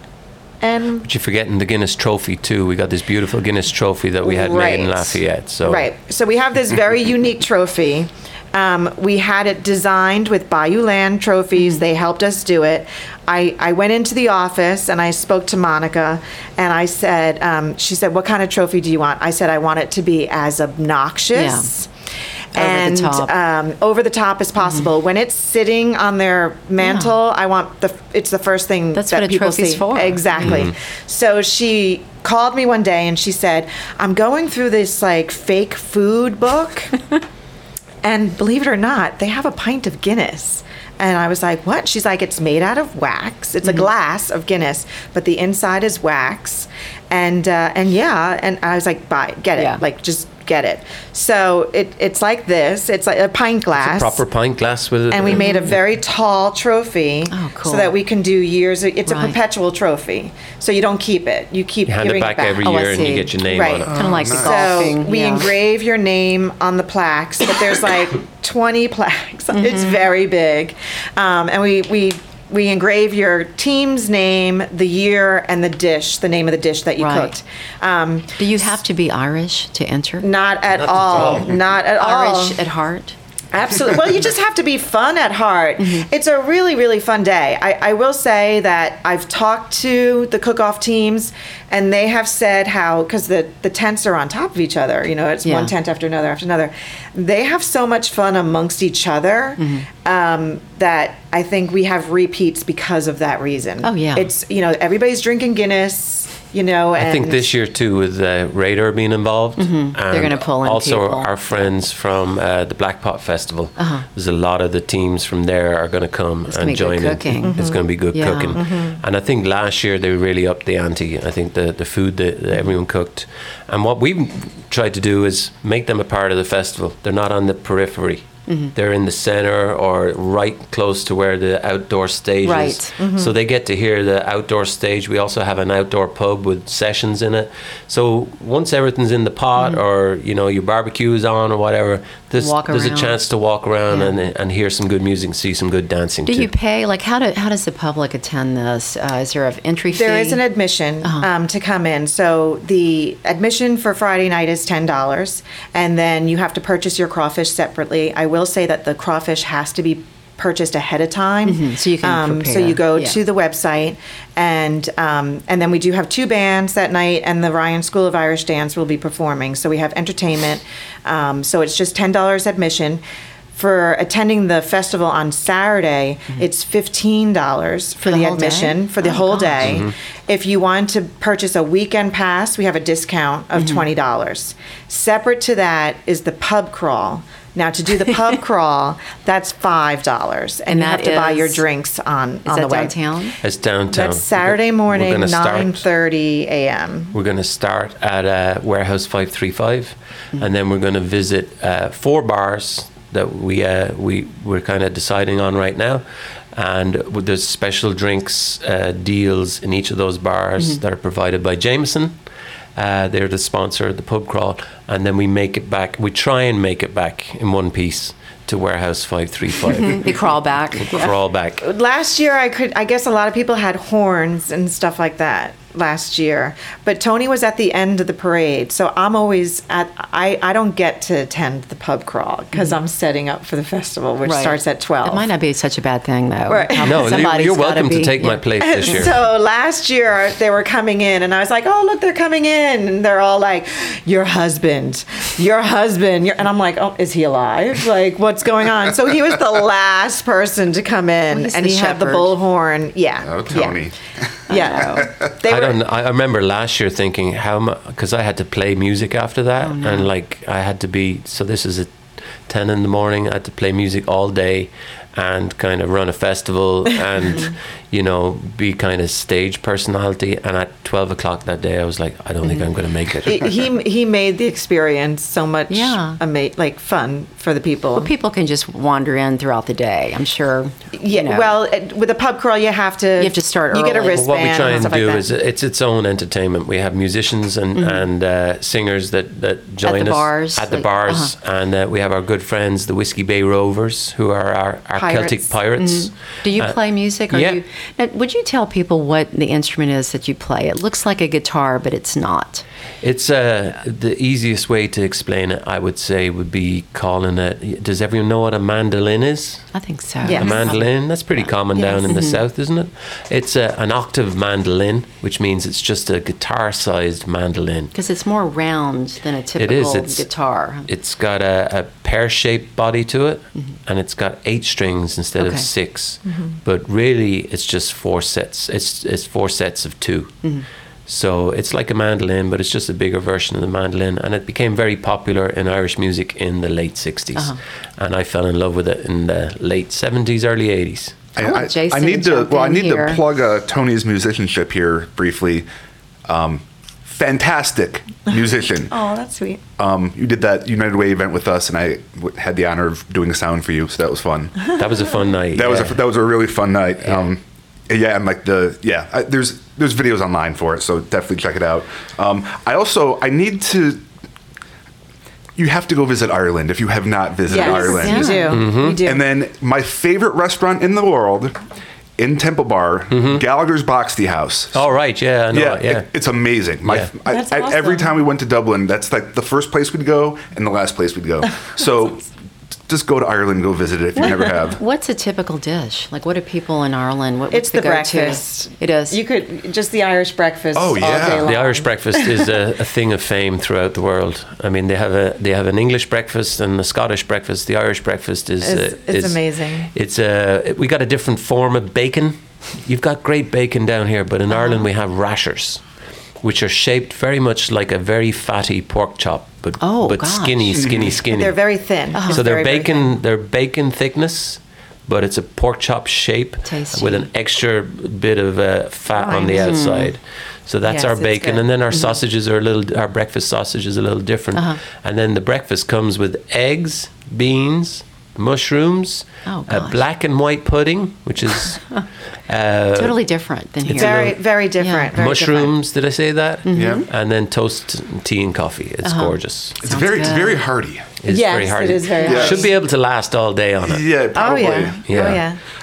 and But you're forgetting the Guinness Trophy too. We got this beautiful Guinness Trophy that we had made in Right. Lafayette. So Right. So we have this very unique trophy. Um, we had it designed with Bayou Land trophies. They helped us do it. I, I went into the office and I spoke to Monica, and I said, um, she said, what kind of trophy do you want? I said, I want it to be as obnoxious. Over the And top. Um, over the top as possible. When it's sitting on their mantle, I want the. It's the first thing That's that what a people trophy's see. for. Exactly. So she called me one day and she said, "I'm going through this like fake food book, and believe it or not, they have a pint of Guinness." And I was like, "What?" She's like, "It's made out of wax. It's Mm-hmm. a glass of Guinness, but the inside is wax." And uh, and yeah, and I was like, "Buy, get it, Yeah. like just get it." So it it's like this. It's like a pint glass. proper pint glass with it. And we made a very tall trophy, Oh, cool. so that we can do years. It's Right. a perpetual trophy, so you don't keep it. You keep you hand giving it back, it back every Oh, I year and you see. get your name Right. on it. Kind of like the nice. golfing. So we yeah. engrave your name on the plaques, but there's like twenty plaques. Mm-hmm. It's very big, um, and we we. We engrave your team's name, the year, and the dish, the name of the dish that you Right. cooked. Um, Do you have to be Irish to enter? not at Not at all. all. Not at all. Irish at heart? Absolutely. Well, you just have to be fun at heart. Mm-hmm. It's a really, really fun day. I, I will say that I've talked to the cook-off teams, and they have said how, because the, the tents are on top of each other, you know, it's Yeah. one tent after another after another. They have so much fun amongst each other Mm-hmm. um, that I think we have repeats because of that reason. Oh, yeah. It's, you know, everybody's drinking Guinness, you know, and I think this year too, with uh, Radar being involved, and They're gonna pull in also people. our friends from uh, the Black Pot Festival. Uh-huh. There's a lot of the teams from there are going to come It's gonna and be good join in. cooking. It's going to be good Yeah. cooking, and I think last year they really upped the ante. I think the the food that, that everyone cooked, and what we've tried to do is make them a part of the festival. They're not on the periphery. They're in the center or right close to where the outdoor stage Right. is. So they get to hear the outdoor stage. We also have an outdoor pub with sessions in it. So once everything's in the pot or, you know, your barbecue is on or whatever, there's, Walk there's a around. chance to walk around Yeah. and, and hear some good music, see some good dancing Do too. you pay? Like, how do how does the public attend this? Uh, is there an entry fee? There is an admission Uh-huh. um, to come in. So the admission for Friday night is ten dollars, and then you have to purchase your crawfish separately. I will say that the crawfish has to be purchased ahead of time. Mm-hmm. So you can um, prepare. So you go Yeah. to the website, and um, and then we do have two bands that night, and the Ryan School of Irish Dance will be performing. So we have entertainment. Um, so it's just ten dollars admission. For attending the festival on Saturday, Mm-hmm. it's fifteen dollars for, the the whole day? admission for the Oh, whole gosh. day. If you want to purchase a weekend pass, we have a discount of Mm-hmm. twenty dollars. Separate to that is the pub crawl. Now, to do the pub crawl, that's five dollars, and, And you have that to buy your is- drinks on, Is on that the way. downtown? It's downtown. That's Saturday We're morning, gonna start- nine thirty a.m. We're going to start at uh, Warehouse five three five, and then we're going to visit uh, four bars that we uh, we we're kind of deciding on right now, and there's special drinks uh, deals in each of those bars that are provided by Jameson. Uh, they're the sponsor of the pub crawl, and then we make it back. We try and make it back in one piece to Warehouse five three five. They crawl back. Crawl back. Last year, I could. I guess a lot of people had horns and stuff like that last year, but Tony was at the end of the parade, so I'm always at. I, I don't get to attend the pub crawl because I'm setting up for the festival, which Right. starts at twelve. It might not be such a bad thing, though. Right. No, you're, Somebody's you're gotta welcome to be- take my yeah. place this year. So last year they were coming in, and I was like, "Oh, look, they're coming in!" And they're all like, "Your husband, your husband," your, and I'm like, "Oh, is he alive? Like, what's going on?" So he was the last person to come in, Well, he's and the he had the shepherd. bullhorn. Yeah, Oh, Tony. Yeah, yeah. They I were- don't. I remember last year thinking how much because I had to play music after that, Oh, no. and like I had to be. So this is at ten in the morning. I had to play music all day, and kind of run a festival, and you know be kind of stage personality. And at twelve o'clock that day, I was like, I don't think I'm going to make it. he he made the experience so much Yeah. ama- like fun for the people. Well, people can just wander in throughout the day, I'm sure. yeah, you know. well, it- with a pub crawl, you have to you have to start You get a early. Well, wristband. What we try and stuff do like that. is it's its own entertainment. We have musicians and and uh, singers that that join the us bars, at the like- bars, and uh, we have our good friends, the Whiskey Bay Rovers, who are our, our Pirates. Celtic pirates. Do you Uh, play music? Or yeah. You, now, would you tell people what the instrument is that you play? It looks like a guitar, but it's not. It's uh, the easiest way to explain it, I would say, would be calling it. Does everyone know what a mandolin is? I think so. Yes. A mandolin. That's pretty common down in the Mm-hmm. south, isn't it? It's uh, an octave mandolin, which means it's just a guitar-sized mandolin. Because it's more round than a typical It is. It's guitar. It's got a, a pear-shaped body to it, and it's got eight strings instead Okay. of 6 But really, it's just four sets. It's it's four sets of two. So it's like a mandolin, but it's just a bigger version of the mandolin, and it became very popular in Irish music in the late sixties, and I fell in love with it in the late seventies, early eighties. Oh, I, I'll let I- Jason I need to. jump Well, I in need here. to plug uh, Tony's musicianship here briefly. Um, fantastic musician. Oh, that's sweet. Um, you did that United Way event with us, and I w- had the honor of doing sound for you, so that was fun. That was a fun night. That was yeah. a, that was a really fun night. Yeah. Um, yeah, and like the yeah, I, there's there's videos online for it, so definitely check it out. Um, I also I need to. You have to go visit Ireland if you have not visited Yes, Ireland. you do. Mm-hmm. You do. And then my favorite restaurant in the world, in Temple Bar, Gallagher's Boxty House. Oh right, yeah, I know yeah, it, yeah. it- it's amazing. My, Yeah. I, That's I- every awesome. time we went to Dublin, that's like the first place we'd go and the last place we'd go. So just go to Ireland, go visit it if you never have. What's a typical dish? Like, what do people in Ireland? What, It's what's the, go-to? breakfast. It is. You could just the Irish breakfast. Oh, all yeah. day long. The Irish breakfast is a, a thing of fame throughout the world. I mean, they have a they have an English breakfast and a Scottish breakfast. The Irish breakfast is It's- uh, it's is- amazing. It's a we got a different form of bacon. You've got great bacon down here, but in Ireland we have rashers, which are shaped very much like a very fatty pork chop, but Oh, but gosh. skinny, skinny, skinny. They're very thin. It's So they're very, very bacon, thin. they're bacon thickness, but it's a pork chop shape Tasty. with an extra bit of uh, fat on the Nice. outside. So that's Yes, our it's bacon, good. and then our sausages are a little. Our breakfast sausage is a little different, Uh-huh. and then the breakfast comes with eggs, beans, mushrooms, Oh, a gosh. black and white pudding, which is uh, totally different than here. It's a very, little- very different. Yeah. Very mushrooms. Did I say that? Yeah. And then toast, tea, and coffee. It's Uh-huh. gorgeous. It's Sounds very it's good. very hearty. It's Yes, very it hardy. is very hardy. Should be able to last all day on it. Yeah, Different. Oh probably. yeah. Yeah. Oh yeah.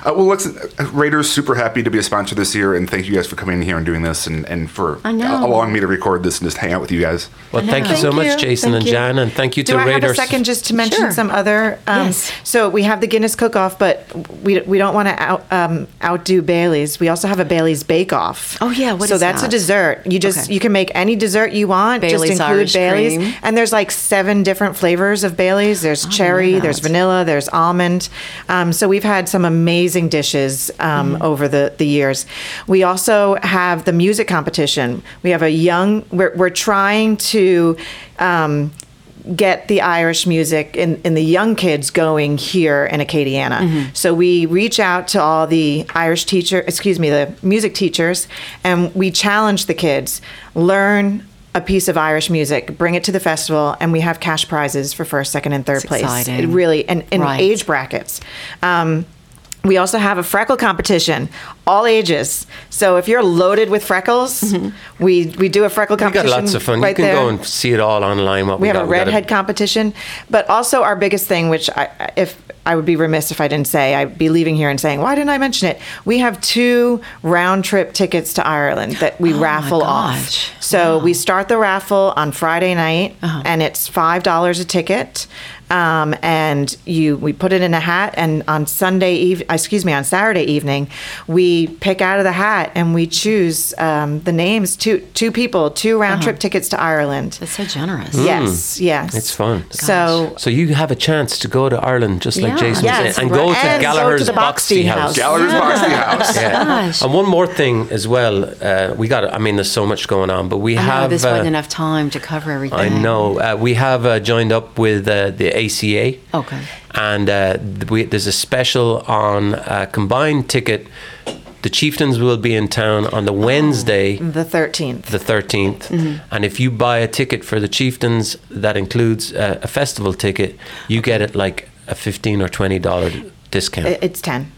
Uh, well, let's, uh, Raiders super happy to be a sponsor this year, and thank you guys for coming in here and doing this, and, and for I know. allowing me to record this and just hang out with you guys. Well, I thank know. you so Thank much, you. Jason Thank and you. Jan, and thank you Do to I Raiders. have a second just to mention Sure. some other? Um, Yes. So we have the Guinness Cook-Off, but we we don't want to out, um, outdo Bailey's. We also have a Bailey's Bake Off. Oh, yeah. What so is that's that? a dessert. You just Okay. you can make any dessert you want. Bailey's just include Irish Bailey's, cream. and there's like seven different flavors of Bailey's. There's Oh, cherry, yeah. there's vanilla, there's almond. Um, so we've had some amazing dishes um, Mm-hmm. over the the years. We also have the music competition. We have a young. We're we're trying to. Um, get the Irish music and, and the young kids going here in Acadiana. Mm-hmm. So we reach out to all the Irish teacher, excuse me, the music teachers, and we challenge the kids, learn a piece of Irish music, bring it to the festival, and we have cash prizes for first, second, and third That's place. exciting. It really, and in Right. age brackets. Um, we also have a freckle competition, all ages. So if you're loaded with freckles, we we do a freckle We got competition. lots of fun. Right you can there. go and see it all online. What we, We have got. a We got redhead competition, but also our biggest thing, which I, if I would be remiss if I didn't say, I'd be leaving here and saying, why didn't I mention it? We have two round trip tickets to Ireland that we Oh, my raffle off. gosh. So Wow. we start the raffle on Friday night, Uh-huh. and it's five dollars a ticket. Um, and you, we put it in a hat, and on Sunday eve, excuse me, on Saturday evening, we pick out of the hat and we choose um, the names, two two people, two round trip tickets to Ireland. That's so generous. Yes, yes. It's fun. So So you have a chance to go to Ireland, just like Yeah. Jason Yes, said, and go right. to And go to Gallagher's the Boxty Boxty House. House. Gallagher's Boxty House. Yeah. Gosh. And one more thing as well. Uh, we got. I mean, there's so much going on, but we I know have. this uh, wasn't enough time to cover everything. I know. Uh, we have uh, joined up with uh, the A C A. Okay. And uh, th- we, there's a special on a combined ticket. The Chieftains will be in town on the Wednesday, the thirteenth. the thirteenth. And if you buy a ticket for the Chieftains that includes uh, a festival ticket, you get it like a fifteen or twenty dollar discount. I- It's ten.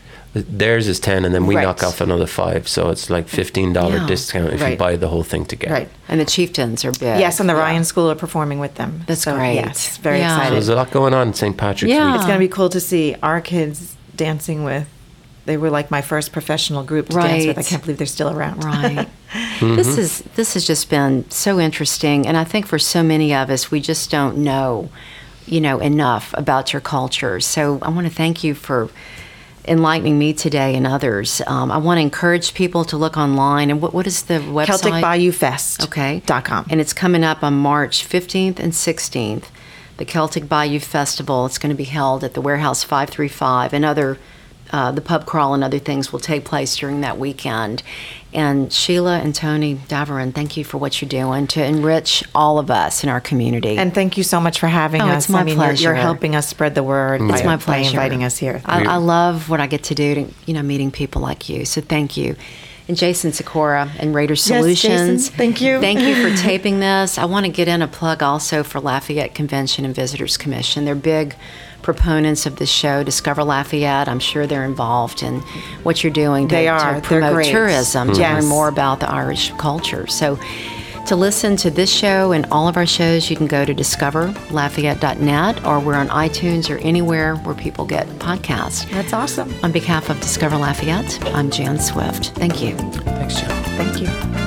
Theirs is ten, and then we Right. knock off another five, so it's like fifteen dollar Yeah. discount if you Right. buy the whole thing together. Right. And the Chieftains are big. Yes, and the Ryan School are performing with them. That's So, great. Yes, very Yeah. So excited. there's a lot going on in Saint Patrick's Yeah. Week. It's going to be cool to see our kids dancing with. They were like my first professional group to dance with. I Right. can't believe they're still around. Right. Mm-hmm. This is this has just been so interesting, and I think for so many of us, we just don't know, you know, enough about your culture. So I want to thank you for enlightening me today and others. Um, I want to encourage people to look online. And what what is the website? Celtic Bayou Fest. Okay. Dot com. And it's coming up on March fifteenth and sixteenth. The Celtic Bayou Festival. It's going to be held at the Warehouse five three five, and other uh, the pub crawl and other things will take place during that weekend. And Sheila and Tony Davarin, thank you for what you're doing to enrich all of us in our community. And thank you so much for having Oh, us. it's my I mean, you're- You're, pleasure. helping us spread the word it's by, my by pleasure. inviting us here. I, I love what I get to do to, you know, meeting people like you. So thank you. And Jason Sikora and Raider Jason, Solutions. thank you. Thank you for taping this. I want to get in a plug also for Lafayette Convention and Visitors Commission. They're big proponents of this show, Discover Lafayette. I'm sure they're involved in what you're doing to, They to are. They're promote great. tourism, to Yes. learn more about the Irish culture. So to listen to this show and all of our shows, you can go to discover lafayette dot net, or we're on iTunes or anywhere where people get podcasts. That's awesome. On behalf of Discover Lafayette, I'm Jan Swift. Thank you. Thanks, John. Thank you.